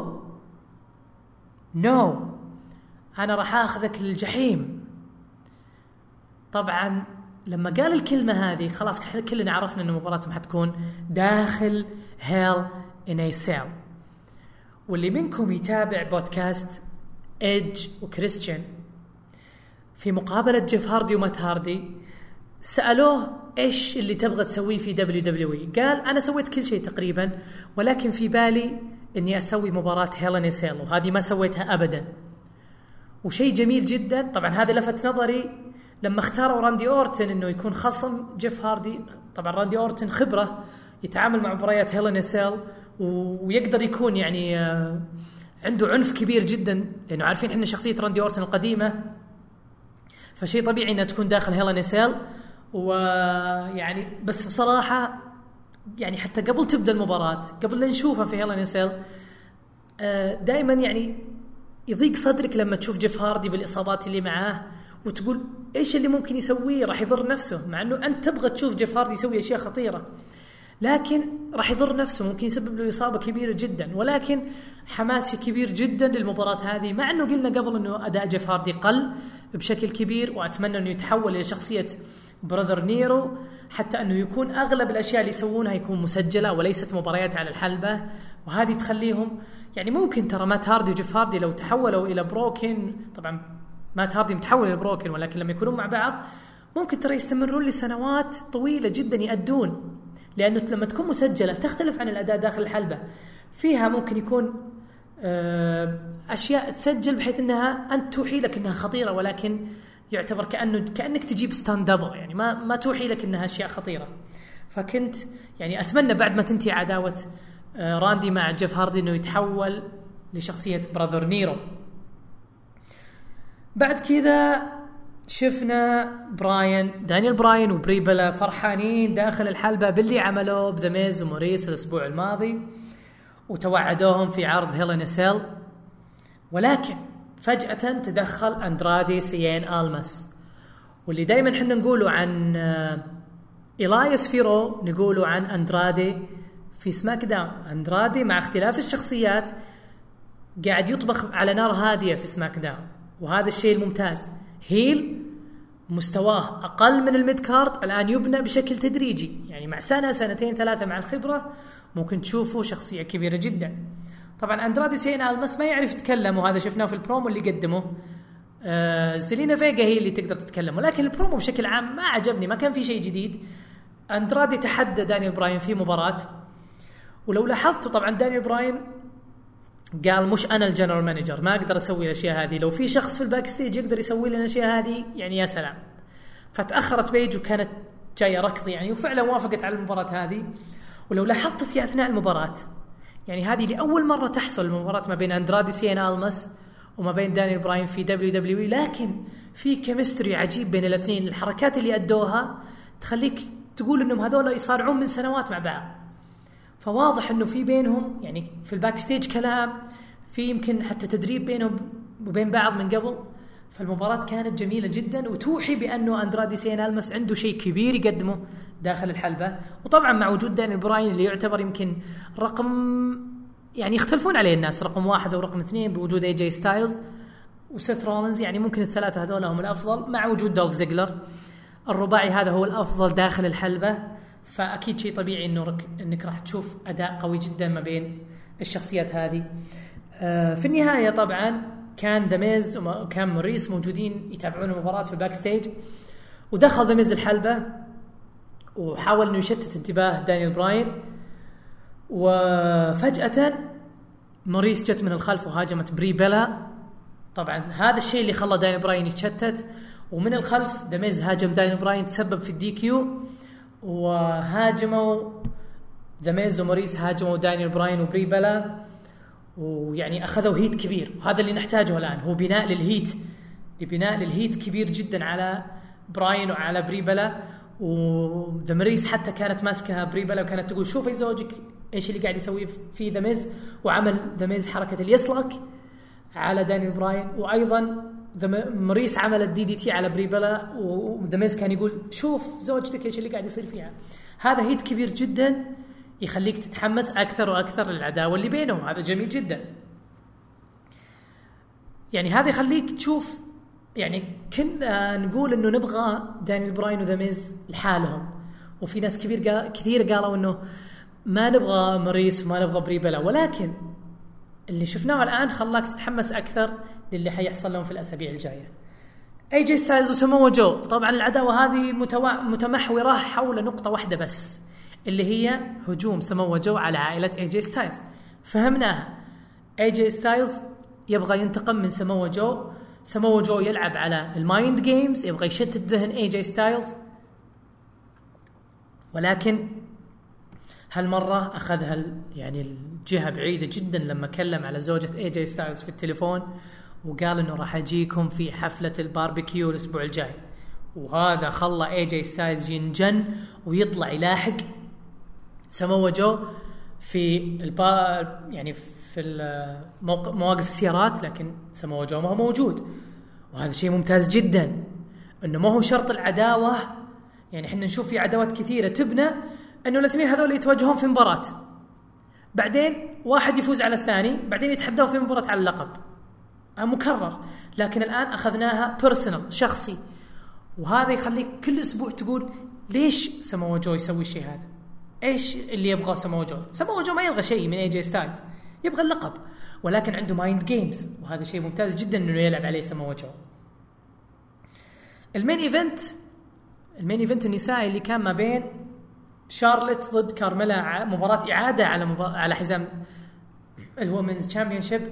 نو أنا راح أخذك للجحيم. طبعا لما قال الكلمة هذه خلاص كلنا عرفنا أن مباراتهم حتكون داخل Hell in a Cell. واللي منكم يتابع بودكاست إيدج وكريستيان، في مقابلة جيف هاردي ومات هاردي سألوه إيش اللي تبغى تسويه في WWE؟ قال أنا سويت كل شيء تقريبا، ولكن في بالي إني أسوي مباراة هيل إن سيل، وهذه ما سويتها أبدا. وشيء جميل جدا، طبعا هذا لفت نظري لما اختاروا راندي أورتن إنه يكون خصم جيف هاردي. طبعا راندي أورتن خبرة يتعامل مع مباريات هيل إن سيل، ويقدر يكون يعني عنده عنف كبير جدا، لأنه عارفين إحنا شخصية راندي أورتن القديمة، فشيء طبيعي إنها تكون داخل هيل إن سيل. ويعني بس بصراحة يعني حتى قبل تبدأ المباراة، قبل لا نشوفها في هيل إن سيل، دائما يعني يضيق صدرك لما تشوف جيف هاردي بالإصابات اللي معاه وتقول إيش اللي ممكن يسويه، راح يضر نفسه، مع أنه أنت تبغى تشوف جيف هاردي يسوي أشياء خطيرة، لكن راح يضر نفسه، ممكن يسبب له إصابة كبيرة جدا. ولكن حماسي كبير جدا للمباراة هذه، مع أنه قلنا قبل أنه أداء جيف هاردي قل بشكل كبير، وأتمنى أنه يتحول إلى شخصية براذر نيرو، حتى أنه يكون أغلب الأشياء اللي يسوونها يكون مسجلة وليست مباريات على الحلبة، وهذه تخليهم يعني ممكن ترى مات هاردي وجيف هاردي لو تحولوا إلى بروكن، طبعا مات هاردي متحول إلى بروكن، ولكن لما يكونون مع بعض ممكن ترى يستمرون لسنوات طويلة جدا يأدون، لأنه لما تكون مسجلة تختلف عن الأداء داخل الحلبة، فيها ممكن يكون أشياء تسجل بحيث أنها أنت توحي لك أنها خطيرة، ولكن يعتبر كأنك تجيب ستاند دبل، يعني ما توحي لك أنها أشياء خطيرة. فكنت يعني أتمنى بعد ما تنتهي عداوة راندي مع جيف هاردي أنه يتحول لشخصية براذر نيرو. بعد كذا شفنا دانيال براين وبري بيلا فرحانين داخل الحلبة باللي عملوه بذا ميز وموريس الأسبوع الماضي، وتوعدوهم في عرض هيل إن سيل، ولكن فجأة تدخل أندرادي سيين آلماس. واللي دايما حنا نقوله عن إلايس فيرو نقوله عن أندرادي في سماك داون. أندرادي مع اختلاف الشخصيات قاعد يطبخ على نار هادية في سماك داون، وهذا الشيء الممتاز. هيل مستواه أقل من الميد كارد، الآن يبنى بشكل تدريجي، يعني مع سنة سنتين ثلاثة مع الخبرة ممكن تشوفه شخصية كبيرة جدا. طبعا أندرادي سين آلماس ما يعرف يتكلم، وهذا شفناه في البرومو اللي قدمه. زيلينا فيغا هي اللي تقدر تتكلم، ولكن البرومو بشكل عام ما عجبني، ما كان في شيء جديد. أندرادي تحدى دانيال براين في مباراة، ولو لاحظتوا طبعا دانيال براين قال مش أنا الجنرال مانجر، ما أقدر أسوي الأشياء هذه، لو في شخص في الباك ستيج يقدر يسوي لنا الأشياء هذه يعني يا سلام. فتأخرت بيج وكانت جاية ركض يعني، وفعلا وافقت على المباراة هذه. ولو لاحظتوا في أثناء المباراة، يعني هذه لأول مرة تحصل المباراة ما بين أندرادي سين آلماس وما بين دانيال براين في WWE، لكن في كيمستري عجيب بين الاثنين. الحركات اللي أدوها تخليك تقول إنهم هذول يصارعون من سنوات مع بعض، فواضح إنه في بينهم يعني في الباك ستيج كلام، في يمكن حتى تدريب بينهم وبين بعض من قبل. فالمباراة كانت جميلة جدا، وتوحي بأنه أندرادي سين آلماس عنده شيء كبير يقدمه داخل الحلبة. وطبعا مع وجود دانيال براين اللي يعتبر يمكن رقم يعني يختلفون عليه الناس، رقم 1 أو رقم 2 بوجود AJ ستايلز وسيث رولينز، يعني ممكن الثلاثة هذول هم الأفضل، مع وجود دولف زيجلر. الرباعي هذا هو الأفضل داخل الحلبة، فأكيد شيء طبيعي إنك راح تشوف أداء قوي جدا ما بين الشخصيات هذه. في النهاية طبعا كان ذا ميز وكان موريس موجودين يتابعون المباراة في الباك ستيج، ودخل ذا ميز الحلبة وحاول انه يشتت انتباه دانيال براين، وفجأة موريس جت من الخلف وهاجمت بري بيلا. طبعا هذا الشيء اللي خلى دانيال براين يتشتت، ومن الخلف ذا ميز هاجم دانيال براين تسبب في الدي كيو، وهاجموا ذا ميز وموريس هاجموا دانيال براين وبري بيلا، ويعني أخذوا هيت كبير، وهذا اللي نحتاجه الآن هو بناء للهيت كبير جدا على براين وعلى بري بيلا. وذا موريس حتى كانت ماسكها بري بيلا وكانت تقول شوفي زوجك ايش اللي قاعد يسويه في ذا ميز، وعمل ذا ميز حركة اليسلك على دانيال براين، وأيضا موريس عمل الدي دي تي على بري بيلا، وذا ميز كان يقول شوف زوجتك ايش اللي قاعد يصير فيها. هذا هيت كبير جدا يخليك تتحمس أكثر وأكثر للعداوة اللي بينهم، هذا جميل جدا. يعني هذا يخليك تشوف، يعني كنا نقول إنه نبغى دانيال براين وذا ميز لحالهم، وفي ناس كثير قالوا إنه ما نبغى موريس وما نبغى بري بيلا، ولكن اللي شفناه الآن خلاك تتحمس أكثر للي حيحصل لهم في الأسابيع الجاية. اي جي ستايلز وساموا جو، طبعا العداوة هذه متمحورة حول نقطة واحدة بس، اللي هي هجوم ساموا جو على عائلة اي جي ستايلز. فهمناها، اي جي ستايلز يبغى ينتقم من ساموا جو يلعب على المايند جيمز، يبغى يشتت ذهن اي جي ستايلز، ولكن هالمرة أخذها يعني الجهة بعيدة جدا لما كلم على زوجة اي جي ستايلز في التليفون وقال إنه راح أجيكم في حفلة الباربيكيو الأسبوع الجاي، وهذا خلى اي جي ستايلز ينجن ويطلع يلاحق ساموا جو في يعني في مواقف السيارات، لكن ساموا جو ما هو موجود، وهذا شيء ممتاز جدا. إنه ما هو شرط العداوة، يعني إحنا نشوف في عداوات كثيرة تبنى إنه الاثنين هذول يتواجهون في مباراة، بعدين واحد يفوز على الثاني، بعدين يتحدوا في مباراة على اللقب، مكرر. لكن الآن أخذناها بيرسونال، شخصي، وهذا يخليك كل أسبوع تقول ليش ساموا جو يسوي الشيء هذا؟ إيش اللي يبغاه ساموا جو؟ ساموا جو ما يبغى شيء من اي جي ستايلز، يبغى اللقب، ولكن عنده مايند جيمز، وهذا شيء ممتاز جدا إنه يلعب عليه ساموا جو. المين إيفنت النسائي اللي كان ما بين شارلت ضد كارميلا، مباراة إعادة على حزام الومنز تشامبيونشيب.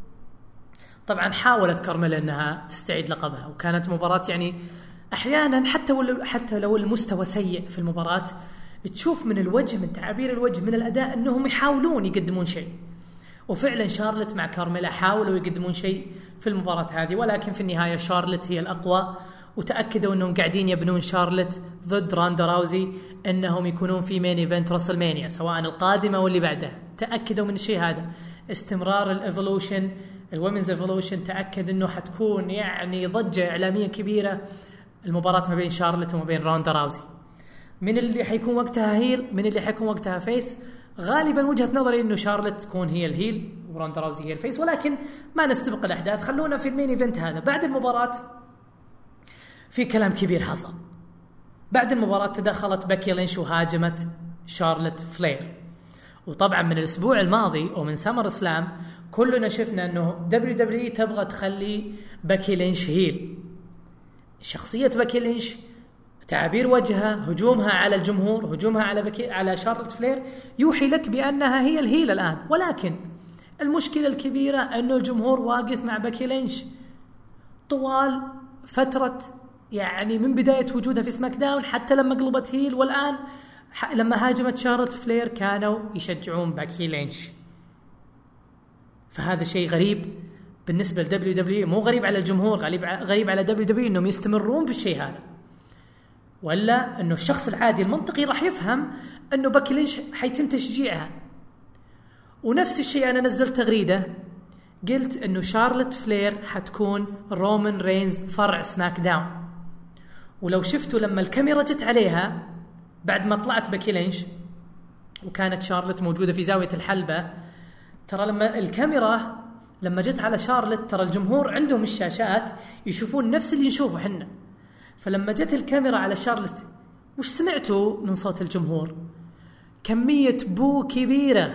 طبعا حاولت كارميلا انها تستعيد لقبها، وكانت مباراة يعني احيانا حتى لو المستوى سيء في المباراة تشوف من الوجه، من تعابير الوجه، من الاداء انهم يحاولون يقدمون شيء، وفعلا شارلت مع كارميلا حاولوا يقدمون شيء في المباراة هذه، ولكن في النهاية شارلت هي الأقوى، وتأكدوا أنهم قاعدين يبنون شارلت ضد راندا راوزي أنهم يكونون في مين إيفنت راسل مانيا سواء القادمة واللي بعدها. تأكدوا من الشيء هذا، استمرار الإيفولوشن، الومنز إيفولوشن، تأكد أنه حتكون يعني ضجة إعلامية كبيرة المباراة ما بين شارلت وما بين راندا راوزي. من اللي حيكون وقتها هيل، من اللي حيكون وقتها فيس؟ غالبا وجهة نظري أنه شارلت تكون هي الهيل وراندا راوزي هي الفيس، ولكن ما نستبق الأحداث، خلونا في المين إيفنت هذا. بعد المباراة في كلام كبير حصل. بعد المباراة تدخلت بيكي لينش وهاجمت شارلت فلير، وطبعا من الأسبوع الماضي ومن سامر إسلام كلنا شفنا أنه WWE تبغى تخلي بيكي لينش هيل. شخصية بيكي لينش، تعابير وجهها، هجومها على الجمهور، هجومها على شارلت فلير يوحي لك بأنها هي الهيل الآن، ولكن المشكلة الكبيرة أنه الجمهور واقف مع بيكي لينش طوال فترة، يعني من بداية وجودها في سماك داون حتى لما قلبت هيل، والآن لما هاجمت شارلت فلير كانوا يشجعون بيكي لينش. فهذا شيء غريب بالنسبة ل WWE، مو غريب على الجمهور، غريب على WWE إنهم يستمرون بالشيء هذا، ولا إنه الشخص العادي المنطقي راح يفهم إنه بيكي لينش حيتم تشجيعها. ونفس الشيء أنا نزلت تغريدة قلت إنه شارلت فلير حتكون رومان رينز فرع سماك داون، ولو شفتوا لما الكاميرا جت عليها بعد ما طلعت بيكي لينش وكانت شارلت موجودة في زاوية الحلبة، ترى لما الكاميرا لما جت على شارلت ترى الجمهور عندهم الشاشات يشوفون نفس اللي نشوفه حنا، فلما جت الكاميرا على شارلت وش سمعتوا من صوت الجمهور؟ كمية بو كبيرة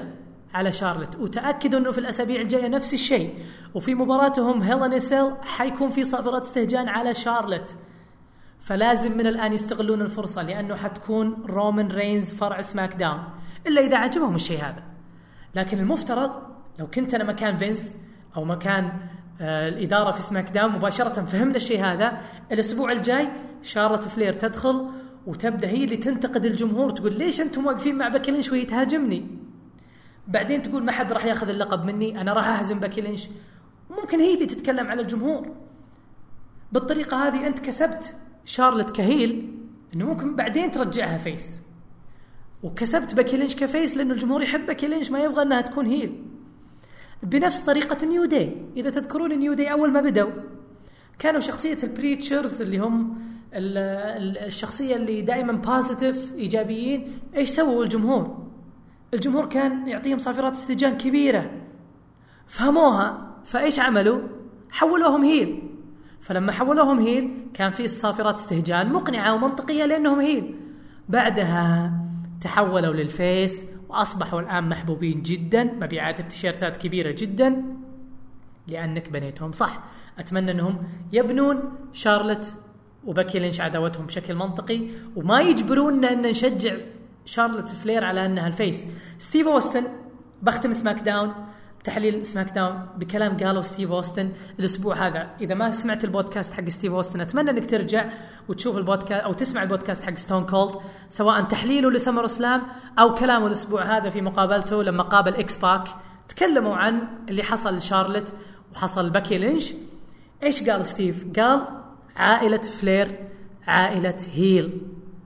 على شارلت، وتأكدوا أنه في الأسابيع الجاية نفس الشيء، وفي مباراتهم هيل إن سيل حيكون في صافرات استهجان على شارلت. فلازم من الآن يستغلون الفرصة، لأنه حتكون رومان رينز فرع سماك داون، إلا إذا عجبهم الشيء هذا. لكن المفترض لو كنت أنا مكان فينز أو مكان الإدارة في سماك داون مباشرة فهمنا الشيء هذا، الأسبوع الجاي شارلت فلير تدخل وتبدأ هي اللي تنتقد الجمهور، تقول ليش أنتم واقفين مع بيكي لينش وهي تهاجمني، بعدين تقول ما حد راح ياخذ اللقب مني، أنا راح أهزم بيكي لينش. ممكن هي اللي تتكلم على الجمهور. بالطريقة هذه أنت كسبت شارلت كهيل، إنه ممكن بعدين ترجعها فيس، وكسبت بيكي لينش كفيس، لأنه الجمهور يحب بيكي لينش، ما يبغى أنها تكون هيل. بنفس طريقة نيو داي، إذا تذكرون نيو داي أول ما بدأوا كانوا شخصية البريتشرز اللي هم الشخصية اللي دائما بوزيتيف إيجابيين. إيش سووا الجمهور كان يعطيهم صافرات استهجان كبيرة، فهموها، فإيش عملوا؟ حولوهم هيل. فلما حولوهم هيل كان في صافرات استهجان مقنعة ومنطقية لأنهم هيل. بعدها تحولوا للفيس وأصبحوا الآن محبوبين جدا، مبيعات التيشيرتات كبيرة جدا لأنك بنيتهم صح. أتمنى أنهم يبنون شارلت وبيكي لينش عداوتهم بشكل منطقي، وما يجبروننا أن نشجع شارلت فلير على أنها الفيس. ستيف أوستن، بختم سماك داون تحليل سماك داون بكلام قاله ستيف أوستن الأسبوع هذا. إذا ما سمعت البودكاست حق ستيف أوستن أتمنى أنك ترجع وتشوف البودكاست أو تسمع البودكاست حق ستون كولد، سواء تحليله لسمر اسلام أو كلامه الأسبوع هذا في مقابلته لما قابل إكس باك. تكلموا عن اللي حصل لشارلت وحصل بيكي لينش. إيش قال ستيف؟ قال عائلة فلير عائلة هيل.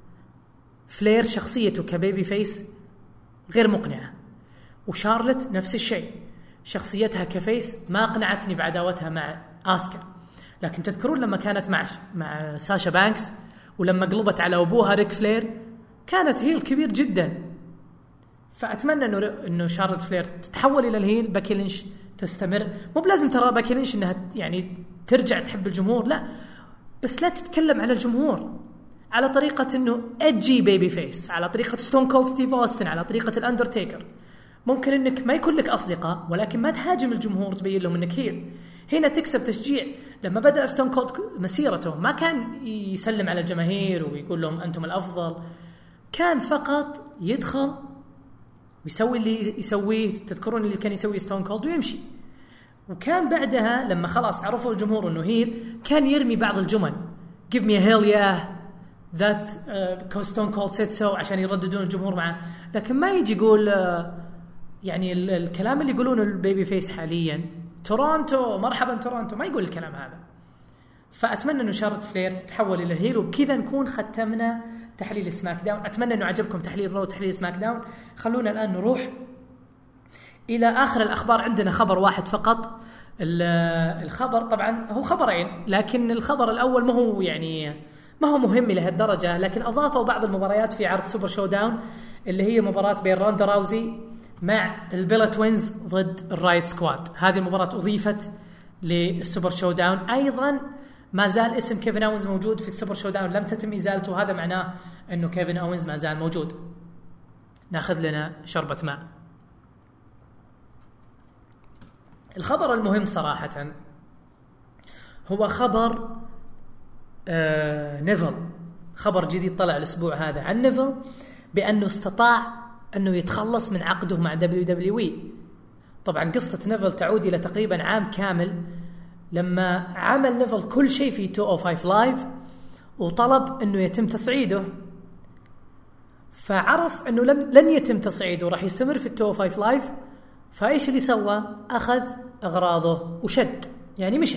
فلير شخصيته كبيبي فيس غير مقنعة، وشارلت نفس الشيء، شخصيتها كفيس ما أقنعتني بعداوتها مع آسكا. لكن تذكرون لما كانت مع ساشا بانكس، ولما قلبت على أبوها ريك فلير كانت هيل كبير جدا. فأتمنى إنه شارلت فلير تتحول إلى الهيل، بيكي لينش تستمر. مو بلازم ترى بيكي لينش إنها يعني ترجع تحب الجمهور، لا، بس لا تتكلم على الجمهور على طريقة إنه إدجي بيبي فيس، على طريقة ستون كولد ستيف أوستن، على طريقة الأندرتيكر. ممكن إنك ما يكون لك أصدقاء، ولكن ما تهاجم الجمهور تبين لهم إنك هيل. هنا تكسب تشجيع. لما بدأ ستون كولد مسيرته ما كان يسلم على الجماهير ويقول لهم أنتم الأفضل، كان فقط يدخل ويسوي اللي يسويه. تذكرون اللي كان يسويه ستون كولد ويمشي. وكان بعدها لما خلاص عرفوا الجمهور إنه هيل كان يرمي بعض الجمل give me a hell yeah that Stone Cold said so عشان يرددون الجمهور معه. لكن ما يجي يقول يعني الكلام اللي يقولونه البيبي فيس حاليا تورونتو مرحبا تورونتو، ما يقول الكلام هذا. فأتمنى أنه شارلت فلير تتحول إلى هيل، وبكذا نكون ختمنا تحليل سماك داون. أتمنى أنه عجبكم تحليل رو وتحليل سماك داون. خلونا الآن نروح إلى آخر الأخبار. عندنا خبر واحد فقط. الخبر طبعا هو خبرين، لكن الخبر الأول ما هو مهم لهالدرجة، لكن أضافوا بعض المباريات في عرض سوبر شو داون، اللي هي مباراة بين روندا راوزي مع البيلا توينز ضد الرايت سكواد. هذه المباراة أضيفت للسوبر شو داون. أيضا ما زال اسم كيفن أوينز موجود في السوبر شو داون، لم تتم إزالته، وهذا معناه أنه كيفن أوينز ما زال موجود. ناخذ لنا شربة ماء. الخبر المهم صراحة هو خبر نيفل. خبر جديد طلع الأسبوع هذا عن نيفل بأنه استطاع أنه يتخلص من عقده مع WWE. طبعا قصة نيفل تعود إلى تقريبا عام كامل، لما عمل نيفل كل شيء في 205 لايف وطلب أنه يتم تصعيده، فعرف أنه لن يتم تصعيده، راح يستمر في 205 لايف. فإيش اللي سوى؟ أخذ أغراضه وشد، يعني مشى.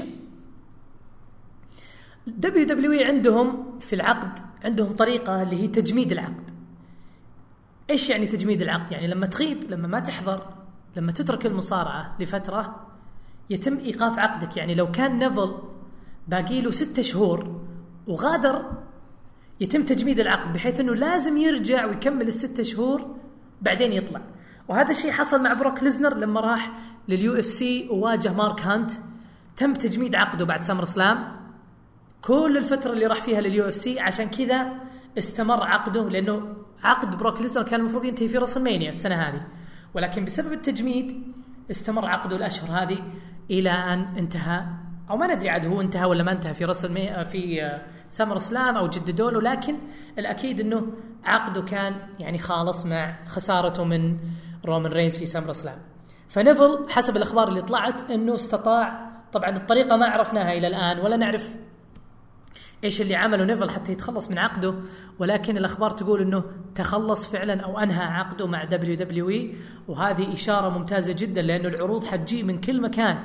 WWE عندهم في العقد عندهم طريقة اللي هي تجميد العقد. إيش يعني تجميد العقد؟ يعني لما تغيب، لما ما تحضر، لما تترك المصارعة لفترة يتم إيقاف عقدك. يعني لو كان نيفل باقي له 6 شهور وغادر، يتم تجميد العقد بحيث أنه لازم يرجع ويكمل 6 شهور بعدين يطلع. وهذا الشيء حصل مع بروك ليزنر لما راح للUFC وواجه مارك هانت. تم تجميد عقده بعد سمر سلام كل الفترة اللي راح فيها للUFC، عشان كذا استمر عقده، لأنه عقد بروك ليزنر كان المفروض ينتهي في راسلمانيا السنة هذه، ولكن بسبب التجميد استمر عقده الأشهر هذه إلى أن انتهى، أو ما ندري عاد هو انتهى ولا ما انتهى في سامر سلام أو جددوا له، لكن الأكيد أنه عقده كان يعني خالص مع خسارته من رومان رينز في سامر سلام. فنيفل حسب الأخبار اللي طلعت أنه استطاع، طبعا الطريقة ما عرفناها إلى الآن ولا نعرف إيش اللي عمله نيفل حتى يتخلص من عقده، ولكن الأخبار تقول أنه تخلص فعلا أو أنهى عقده مع WWE، وهذه إشارة ممتازة جدا لأنه العروض حتجي من كل مكان.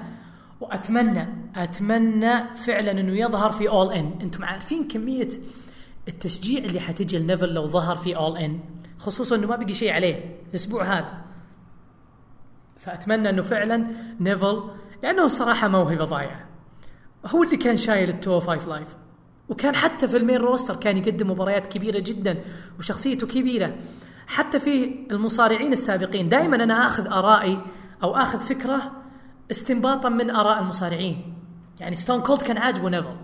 وأتمنى فعلا أنه يظهر في All In. أنتم عارفين كمية التشجيع اللي حتجي لنيفل لو ظهر في All In، خصوصا أنه ما بقي شيء عليه الأسبوع هذا. فأتمنى أنه فعلا نيفل، لأنه صراحة موهبة ضايعة، هو اللي كان شايل ال 205 لايف، وكان حتى في المين روستر كان يقدم مباريات كبيرة جدا وشخصيته كبيرة. حتى في المصارعين السابقين دائما أنا أخذ آرائي أو أخذ فكرة استنباطا من آراء المصارعين. يعني ستون كولد كان عاجبه نيفل،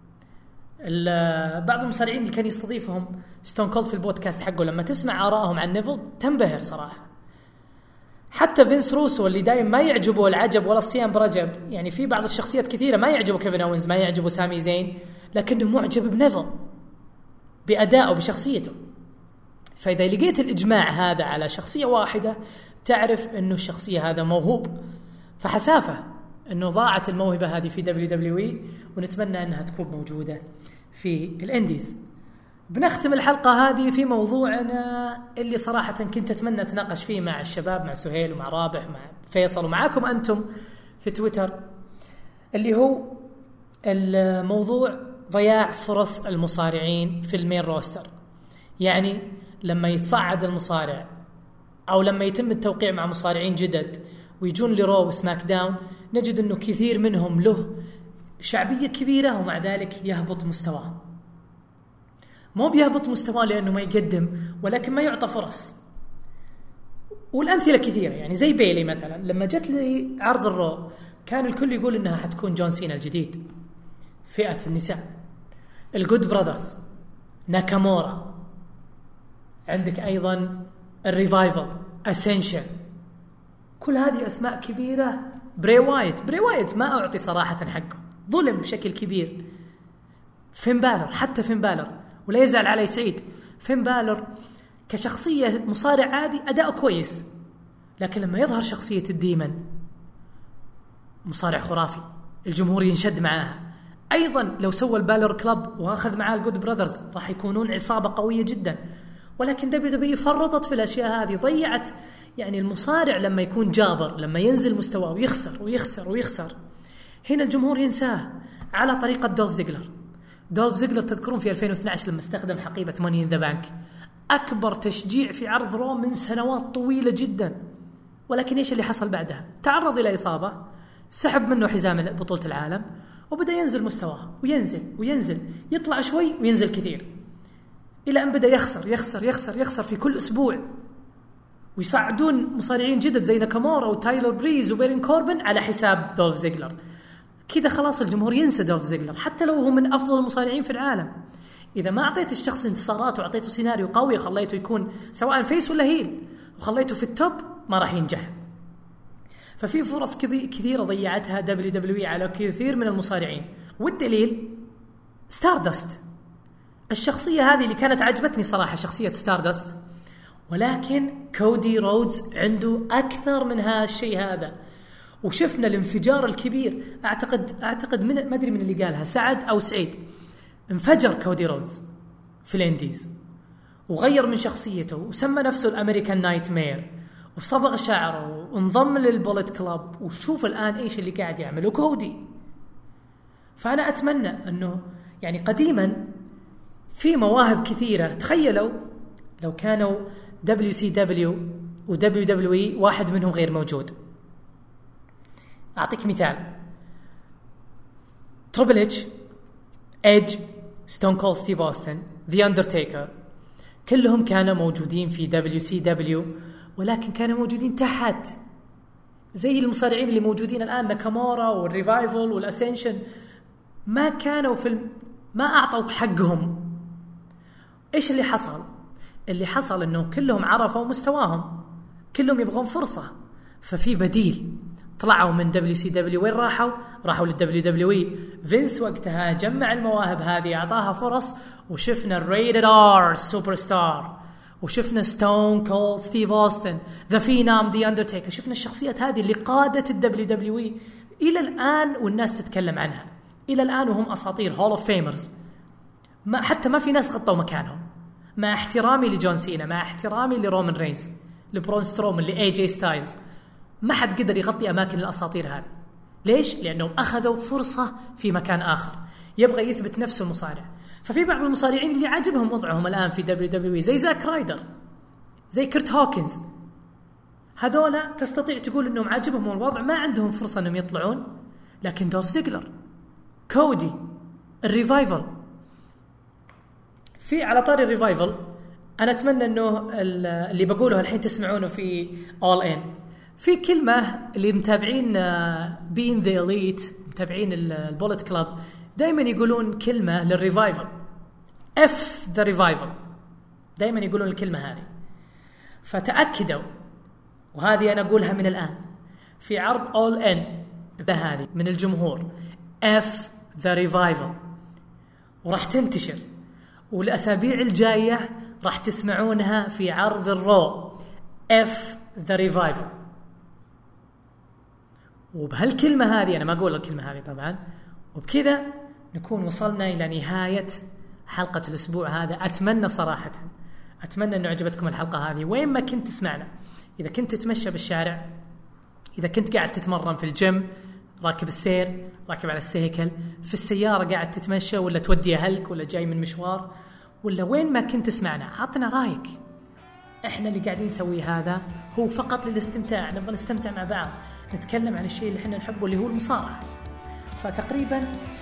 بعض المصارعين اللي كان يستضيفهم ستون كولد في البودكاست حقه لما تسمع آرائهم عن نيفل تنبهر صراحة. حتى فينس روسو اللي دائما ما يعجبه العجب ولا الصيام برجب، يعني في بعض الشخصيات كثيرة ما يعجبه كيفن أوينز، ما يعجبه سامي زين، لكنه معجب بنيفل بأدائه بشخصيته. فإذا لقيت الإجماع هذا على شخصية واحدة تعرف أنه الشخصية هذا موهوب. فحسافة أنه ضاعت الموهبة هذه في WWE، ونتمنى أنها تكون موجودة في الإنديز. بنختم الحلقة هذه في موضوعنا اللي صراحة كنت أتمنى أتناقش فيه مع الشباب، مع سهيل ومع رابح ومع فيصل ومعاكم أنتم في تويتر، اللي هو الموضوع ضياع فرص المصارعين في المين روستر. يعني لما يتصعد المصارع أو لما يتم التوقيع مع مصارعين جدد ويجون لرو وسماك داون، نجد أنه كثير منهم له شعبية كبيرة ومع ذلك يهبط مستواه. مو بيهبط مستواه لأنه ما يقدم، ولكن ما يعطى فرص. والأمثلة كثيرة، يعني زي بيلي مثلا لما جت لي عرض الرو كان الكل يقول إنها حتكون جون سينا الجديد فئة النساء. الجود براذرز، ناكامورا، عندك أيضا الريفايفل، أسنشن، كل هذه أسماء كبيرة. بري وايت ما أعطي صراحة حقه، ظلم بشكل كبير. فين بالر، حتى فين بالر، ولا يزعل علي سعيد، فين بالر كشخصية مصارع عادي أداء كويس، لكن لما يظهر شخصية الديمن مصارع خرافي الجمهور ينشد معاها. أيضا لو سوى البالر كلاب وأخذ معاه الجود براذرز راح يكونون عصابة قوية جدا، ولكن WWE فرطت في الأشياء هذه، ضيعت. يعني المصارع لما يكون جابر، لما ينزل مستواه ويخسر هنا الجمهور ينساه، على طريقة دولف زيجلر تذكرون في 2012 لما استخدم حقيبة ماني إن ذا بانك، أكبر تشجيع في عرض رو من سنوات طويلة جدا. ولكن إيش اللي حصل بعدها؟ تعرض إلى إصابة، سحب منه حزام بطولة العالم، وبدأ ينزل مستواه وينزل يطلع شوي وينزل كثير، إلى أن بدأ يخسر في كل أسبوع، ويصعدون مصارعين جدد زي ناكامورا وتايلر بريز وبيرين كوربن على حساب دولف زيجلر. كذا خلاص الجمهور ينسى دولف زيجلر حتى لو هو من أفضل المصارعين في العالم. إذا ما أعطيت الشخص انتصارات وأعطيته سيناريو قوي، خليته يكون سواء فيس ولا هيل وخليته في التوب، ما راح ينجح. ففي فرص كثيرة ضيعتها WWE على كثير من المصارعين، والدليل ستاردست. الشخصية هذه اللي كانت عجبتني صراحة، شخصية ستاردست، ولكن كودي رودز عنده أكثر من هالشيء هذا. وشفنا الانفجار الكبير، أعتقد ما أدري من اللي قالها، سعد أو سعيد، انفجر كودي رودز في الانديز وغير من شخصيته وسمى نفسه الأمريكان نايت مير وصبغ شعره وانضم للبوليت كلاب، وشوف الآن إيش اللي قاعد يعمله كودي. فأنا أتمنى أنه يعني قديما في مواهب كثيرة، تخيلوا لو كانوا WCW و WWE واحد منهم غير موجود. أعطيك مثال، تريبل اتش، ايدج، ستون كولد ستيف أوستن، ذا أندرتيكر، كلهم كانوا موجودين في WCW، ولكن كانوا موجودين تحت، زي المصارعين اللي موجودين الآن ناكامورا والريفايفل والأسنشن، ما كانوا ما أعطوا حقهم. إيش اللي حصل؟ اللي حصل إنه كلهم عرفوا مستواهم. كلهم يبغون فرصة. ففي بديل. طلعوا من WCW، وين راحوا للWWE. فينس وقتها جمع المواهب هذه، أعطاها فرص، وشفنا الريتد آر سوبر ستار، وشفنا ستون كولد ستيف أوستن، ذا فينام ذا أندرتيكر. شفنا الشخصيات هذه اللي قادت WWE إلى الآن والناس تتكلم عنها إلى الآن، وهم أساطير هول أوف فيمرز. حتى ما في ناس غطوا مكانهم. مع احترامي لجون سينا، مع احترامي لرومان رينز، لبرون سترومان، لأي جي ستايلز، ما حد قدر يغطي أماكن الأساطير هذه. ليش؟ لأنهم أخذوا فرصة في مكان آخر، يبغى يثبت نفسه المصارع. ففي بعض المصارعين اللي عاجبهم وضعهم الآن في WWE، زي زاك رايدر، زي كرت هوكنز. هذولا تستطيع تقول أنهم عاجبهم الوضع، ما عندهم فرصة أنهم يطلعون. لكن دوف زيجلر، كودي، الريفايفل. في على طاري الريفايفل، أنا أتمنى أنه اللي بقوله الحين تسمعونه في All In. في كلمة اللي متابعين Being the Elite، متابعين البولت كلاب، دايما يقولون كلمة للريفايفل، F the Revival، دايما يقولون الكلمة هذه. فتأكدوا، وهذه أنا أقولها من الآن في عرض All In ده، هذه من الجمهور، F the Revival، وراح تنتشر. والأسابيع الجاية راح تسمعونها في عرض الرو، F the Revival. وبهالكلمة هذه، أنا ما أقول الكلمة هذه طبعا، وبكذا نكون وصلنا إلى نهاية حلقة الأسبوع هذا. أتمنى صراحة، أتمنى أنه عجبتكم الحلقة هذه وين ما كنت تسمعنا. إذا كنت تتمشى بالشارع، إذا كنت قاعد تتمرن في الجيم، راكب السير، راكب على السيكل، في السيارة قاعد تتمشى، ولا تودي أهلك، ولا جاي من مشوار، ولا وين ما كنت تسمعنا، عطنا رأيك. إحنا اللي قاعدين نسوي هذا هو فقط للاستمتاع، نبغى نستمتع مع بعض، نتكلم عن الشيء اللي إحنا نحبه اللي هو المصارعة. فتقريبا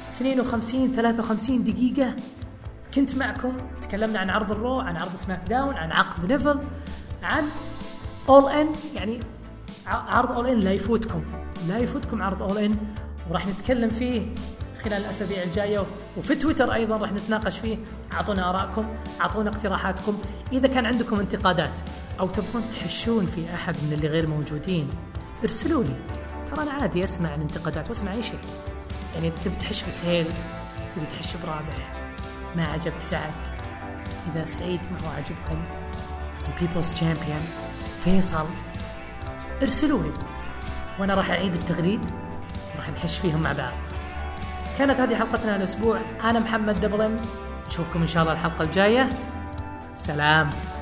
52-53 دقيقة كنت معكم، تكلمنا عن عرض الرو، عن عرض سماك داون، عن عقد نيفل، عن All In. يعني عرض All In لا يفوتكم عرض All In، وراح نتكلم فيه خلال الأسابيع الجاية، وفي تويتر أيضا راح نتناقش فيه. أعطونا آراءكم، أعطونا اقتراحاتكم. إذا كان عندكم انتقادات أو تبغون تحشون في أحد من اللي غير موجودين، ارسلوا لي، ترى أنا عادي أسمع الانتقادات وأسمع أي شيء. يعني إذا تبي تحش بسهيل، تبي تحش برابح، ما عجبك سعد، إذا سعيد ما هو عجبكم البيبلز تشامبيون فيصل، ارسلوا لي وأنا راح أعيد التغريد وراح نحش فيهم مع بعض. كانت هذه حلقتنا الأسبوع. أنا محمد دبلن، نشوفكم إن شاء الله الحلقة الجاية. سلام.